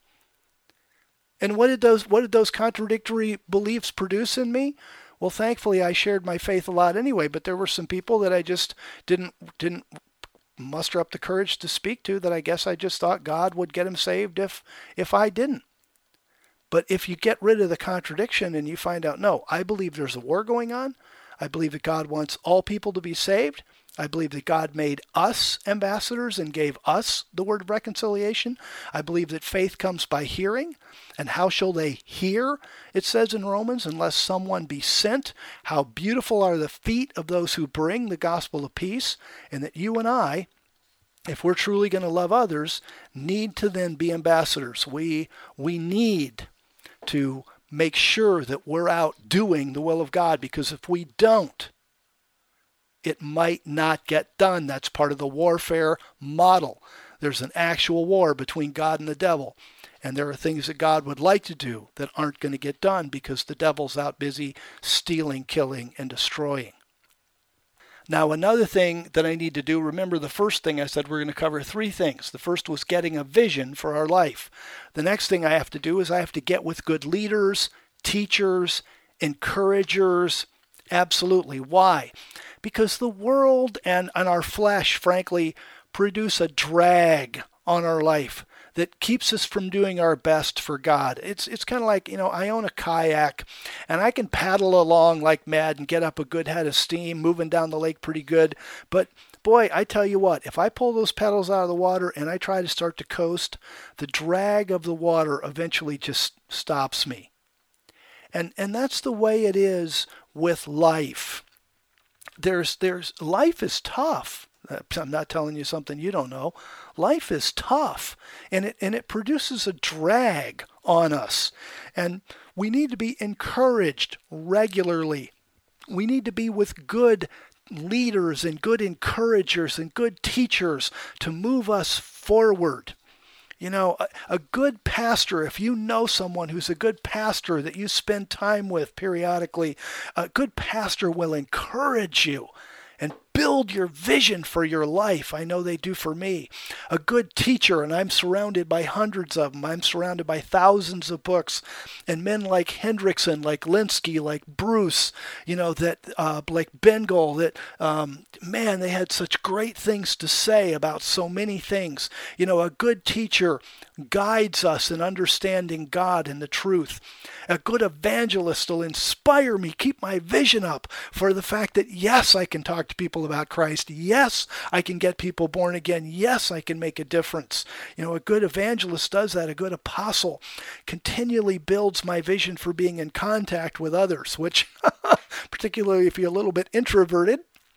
And what did those what did those contradictory beliefs produce in me? Well, thankfully, I shared my faith a lot anyway, but there were some people that I just didn't didn't muster up the courage to speak to, that I guess I just thought God would get him saved if if I didn't. But if you get rid of the contradiction and you find out, no, I believe there's a war going on. I believe that God wants all people to be saved. I believe that God made us ambassadors and gave us the word of reconciliation. I believe that faith comes by hearing. And how shall they hear? It says in Romans, unless someone be sent. How beautiful are the feet of those who bring the gospel of peace. And that you and I, if we're truly going to love others, need to then be ambassadors. We, we need to make sure that we're out doing the will of God, because if we don't, it might not get done. That's part of the warfare model. There's an actual war between God and the devil, and there are things that God would like to do that aren't going to get done because the devil's out busy stealing, killing, and destroying. Now, another thing that I need to do, remember the first thing I said we're going to cover three things. The first was getting a vision for our life. The next thing I have to do is I have to get with good leaders, teachers, encouragers. Absolutely. Why? Because the world and, and our flesh, frankly, produce a drag on our life that keeps us from doing our best for God. It's it's kind of like, you know, I own a kayak and I can paddle along like mad and get up a good head of steam, moving down the lake pretty good. But boy, I tell you what, if I pull those pedals out of the water and I try to start to coast, the drag of the water eventually just stops me. And and that's the way it is with life. There's there's life is tough. I'm not telling you something you don't know. Life is tough, and it and it produces a drag on us. And we need to be encouraged regularly. We need to be with good leaders and good encouragers and good teachers to move us forward. You know, a, a good pastor, if you know someone who's a good pastor that you spend time with periodically, a good pastor will encourage you and build your vision for your life. I know they do for me. A good teacher, and I'm surrounded by hundreds of them. I'm surrounded by thousands of books, and men like Hendrickson, like Linsky, like Bruce, you know, that uh, like Bengel, that, um, man, they had such great things to say about so many things. You know, a good teacher guides us in understanding God and the truth. A good evangelist will inspire me, keep my vision up for the fact that, yes, I can talk to people about Christ. Yes, I can get people born again. Yes, I can make a difference. You know, a good evangelist does that. A good apostle continually builds my vision for being in contact with others, which, particularly if you're a little bit introverted,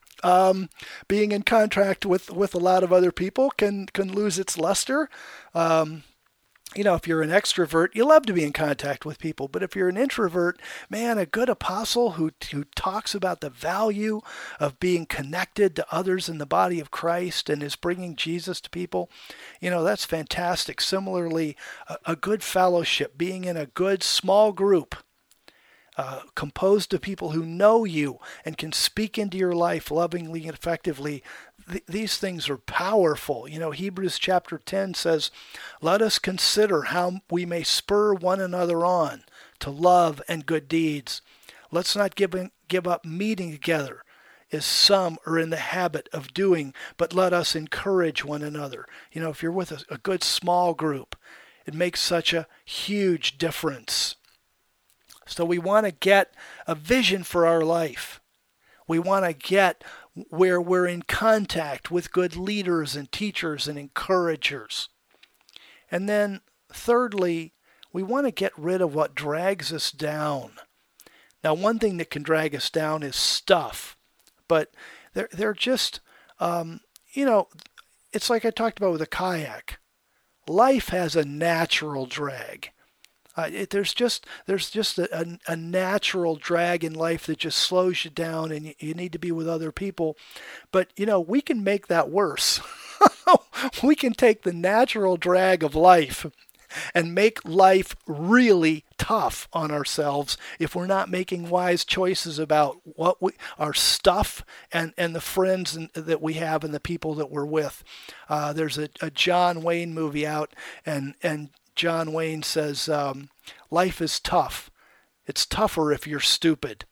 um, being in contact with, with a lot of other people can, can lose its luster. Um, You know, if you're an extrovert, you love to be in contact with people. But if you're an introvert, man, a good apostle who who talks about the value of being connected to others in the body of Christ and is bringing Jesus to people, you know, that's fantastic. Similarly, a, a good fellowship, being in a good small group, Uh, composed of people who know you and can speak into your life lovingly and effectively. Th- these things are powerful. You know, Hebrews chapter ten says, let us consider how we may spur one another on to love and good deeds. Let's not give, in, give up meeting together, as some are in the habit of doing, but let us encourage one another. You know, if you're with a, a good small group, it makes such a huge difference. So we want to get a vision for our life. We want to get where we're in contact with good leaders and teachers and encouragers. And then thirdly, we want to get rid of what drags us down. Now, one thing that can drag us down is stuff, but they're, they're just, um, you know, it's like I talked about with a kayak. Life has a natural drag. Uh, it, there's just there's just a, a, a natural drag in life that just slows you down, and you, you need to be with other people. But, you know, we can make that worse. We can take the natural drag of life and make life really tough on ourselves if we're not making wise choices about what we, our stuff and, and the friends and, that we have and the people that we're with. Uh, there's a, a John Wayne movie out, and and John Wayne says, um, life is tough. It's tougher if you're stupid.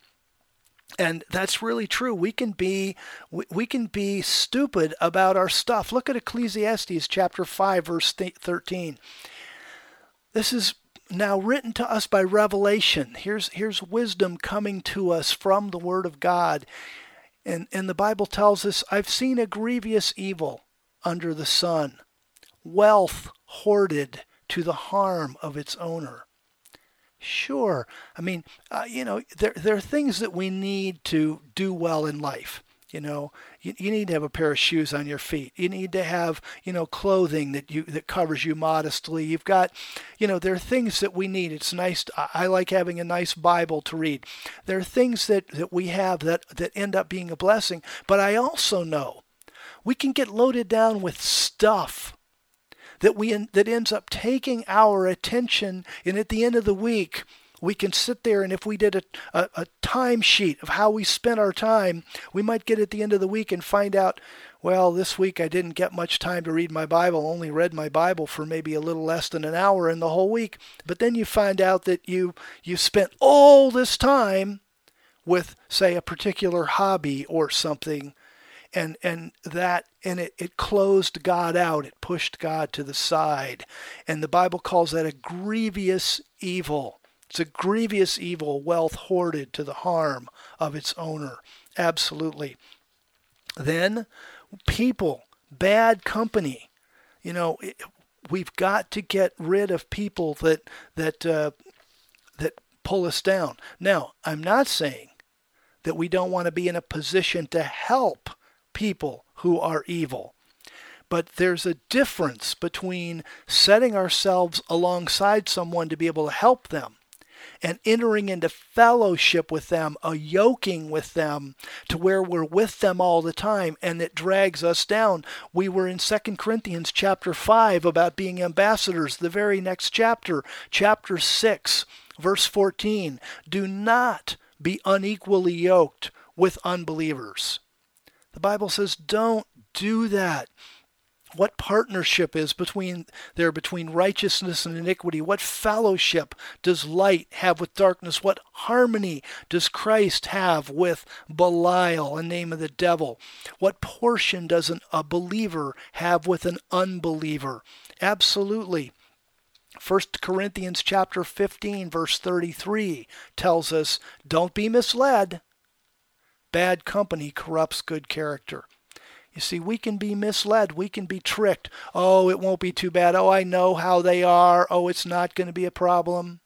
And that's really true. We can be we, we can be stupid about our stuff. Look at Ecclesiastes chapter five, verse thirteen. This is now written to us by revelation. Here's here's wisdom coming to us from the Word of God. And, and the Bible tells us, I've seen a grievous evil under the sun, wealth hoarded to the harm of its owner. Sure, I mean, uh, you know, there there are things that we need to do well in life. You know, you, you need to have a pair of shoes on your feet. You need to have, you know, clothing that you that covers you modestly. You've got, you know, there are things that we need. It's nice. To, I like having a nice Bible to read. There are things that, that we have that, that end up being a blessing. But I also know we can get loaded down with stuff that we that ends up taking our attention, and at the end of the week, we can sit there, and if we did a, a, a time sheet of how we spent our time, we might get at the end of the week and find out, well, this week I didn't get much time to read my Bible, only read my Bible for maybe a little less than an hour in the whole week. But then you find out that you you spent all this time with, say, a particular hobby or something, and and that and it, it closed God out. It pushed God to the side. And the Bible calls that a grievous evil. It's a grievous evil, wealth hoarded to the harm of its owner. Absolutely. Then people, bad company. You know, it, we've got to get rid of people that that uh, that pull us down. Now, I'm not saying that we don't want to be in a position to help people who are evil. But there's a difference between setting ourselves alongside someone to be able to help them and entering into fellowship with them, a yoking with them to where we're with them all the time and it drags us down. We were in Second Corinthians chapter five about being ambassadors. The very next chapter, chapter six, verse fourteen, do not be unequally yoked with unbelievers. The Bible says don't do that. What partnership is between there between righteousness and iniquity? What fellowship does light have with darkness? What harmony does Christ have with Belial, a name of the devil? What portion does an, a believer have with an unbeliever? Absolutely. First Corinthians chapter fifteen, verse thirty-three tells us, don't be misled. Bad company corrupts good character. You see, we can be misled. We can be tricked. Oh, it won't be too bad. Oh, I know how they are. Oh, it's not going to be a problem.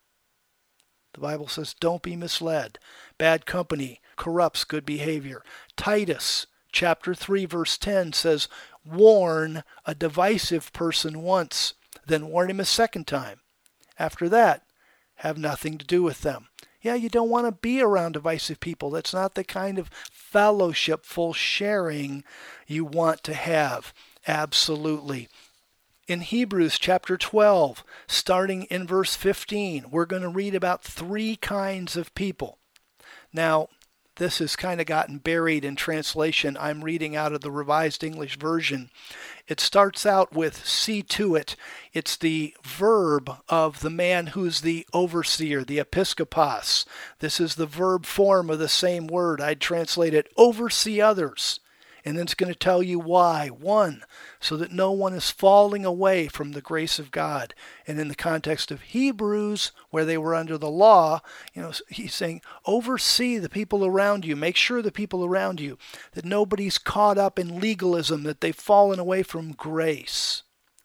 The Bible says, don't be misled. Bad company corrupts good behavior. Titus chapter three, verse ten says, warn a divisive person once, then warn him a second time. After that, have nothing to do with them. Yeah, you don't want to be around divisive people. That's not the kind of fellowshipful sharing you want to have. Absolutely. In Hebrews chapter twelve, starting in verse fifteen, we're going to read about three kinds of people. Now, this has kind of gotten buried in translation. I'm reading out of the Revised English Version. It starts out with see to it. It's the verb of the man who's the overseer, the episkopos. This is the verb form of the same word. I'd translate it, oversee others. And then it's going to tell you why. One, so that no one is falling away from the grace of God. And in the context of Hebrews, where they were under the law, you know, he's saying, oversee the people around you. Make sure the people around you, that nobody's caught up in legalism, that they've fallen away from grace.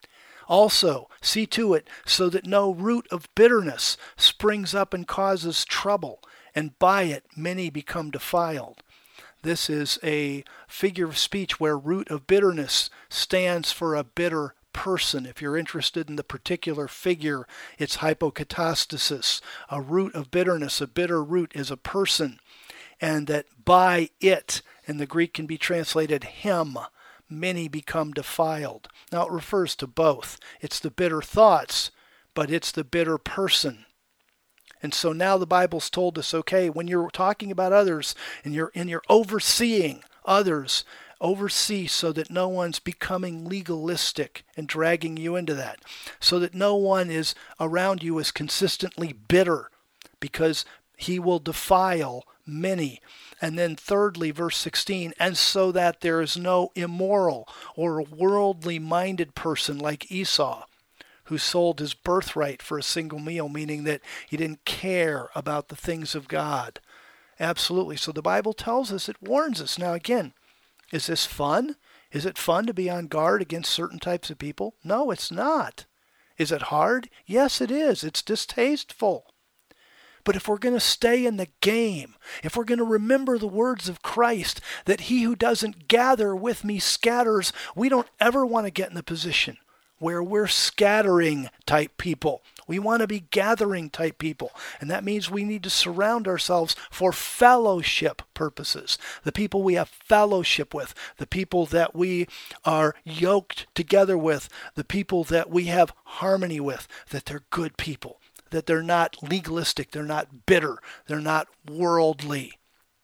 Also, see to it so that no root of bitterness springs up and causes trouble, and by it many become defiled. This is a figure of speech where root of bitterness stands for a bitter person. If you're interested in the particular figure, it's hypokatastasis. A root of bitterness, a bitter root, is a person. And that by it, in the Greek can be translated him, many become defiled. Now it refers to both. It's the bitter thoughts, but it's the bitter person. And so now the Bible's told us, okay, when you're talking about others and you're and you're overseeing others, oversee so that no one's becoming legalistic and dragging you into that. So that no one is around you is consistently bitter, because he will defile many. And then thirdly, verse sixteen, and so that there is no immoral or worldly minded person like Esau, who sold his birthright for a single meal, meaning that he didn't care about the things of God. Absolutely. So the Bible tells us, it warns us. Now again, is this fun? Is it fun to be on guard against certain types of people? No, it's not. Is it hard? Yes, it is. It's distasteful. But if we're going to stay in the game, if we're going to remember the words of Christ, that he who doesn't gather with me scatters, we don't ever want to get in the position where we're scattering type people. We want to be gathering type people. And that means we need to surround ourselves for fellowship purposes. The people we have fellowship with, the people that we are yoked together with, the people that we have harmony with, that they're good people, that they're not legalistic, they're not bitter, they're not worldly.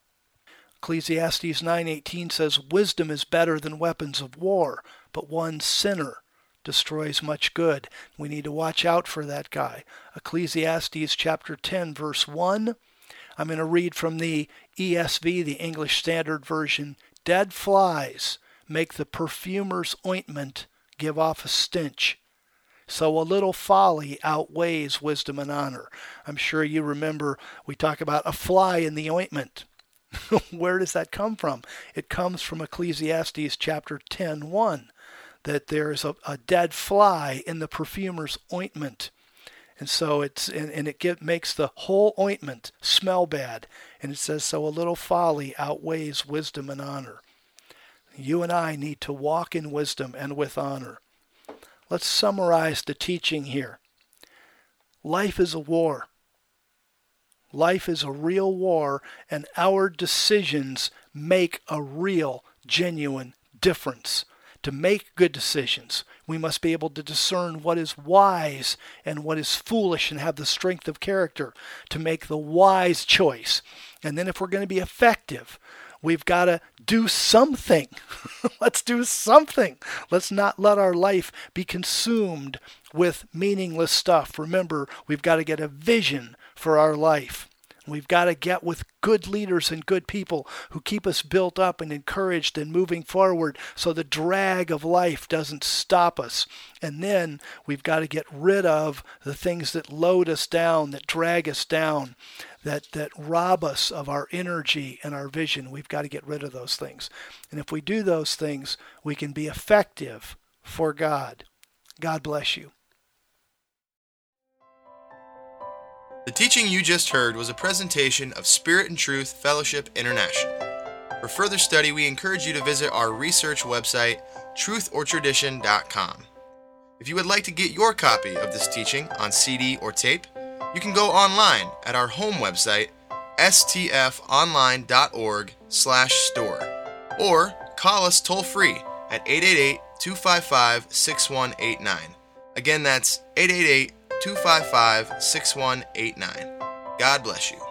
Ecclesiastes nine eighteen says, wisdom is better than weapons of war, but one sinner destroys much good. We need to watch out for that guy. Ecclesiastes chapter ten, verse one. I'm going to read from the E S V, the English Standard Version. Dead flies make the perfumer's ointment give off a stench. So a little folly outweighs wisdom and honor. I'm sure you remember we talk about a fly in the ointment. Where does that come from? It comes from Ecclesiastes chapter ten, one. That there's a, a dead fly in the perfumer's ointment. And so it's and, and it get, makes the whole ointment smell bad. And it says, so a little folly outweighs wisdom and honor. You and I need to walk in wisdom and with honor. Let's summarize the teaching here. Life is a war. Life is a real war, and our decisions make a real, genuine difference. To make good decisions, we must be able to discern what is wise and what is foolish and have the strength of character to make the wise choice. And then if we're going to be effective, we've got to do something. Let's do something. Let's not let our life be consumed with meaningless stuff. Remember, we've got to get a vision for our life. We've got to get with good leaders and good people who keep us built up and encouraged and moving forward so the drag of life doesn't stop us. And then we've got to get rid of the things that load us down, that drag us down, that, that rob us of our energy and our vision. We've got to get rid of those things. And if we do those things, we can be effective for God. God bless you. The teaching you just heard was a presentation of Spirit and Truth Fellowship International. For further study, we encourage you to visit our research website, truth or tradition dot com. If you would like to get your copy of this teaching on C D or tape, you can go online at our home website, s t f online dot org slash store, or call us toll-free at eight eight eight, two five five, six one eight nine. Again, that's eight eight eight, two five five, six one eight nine. God bless you.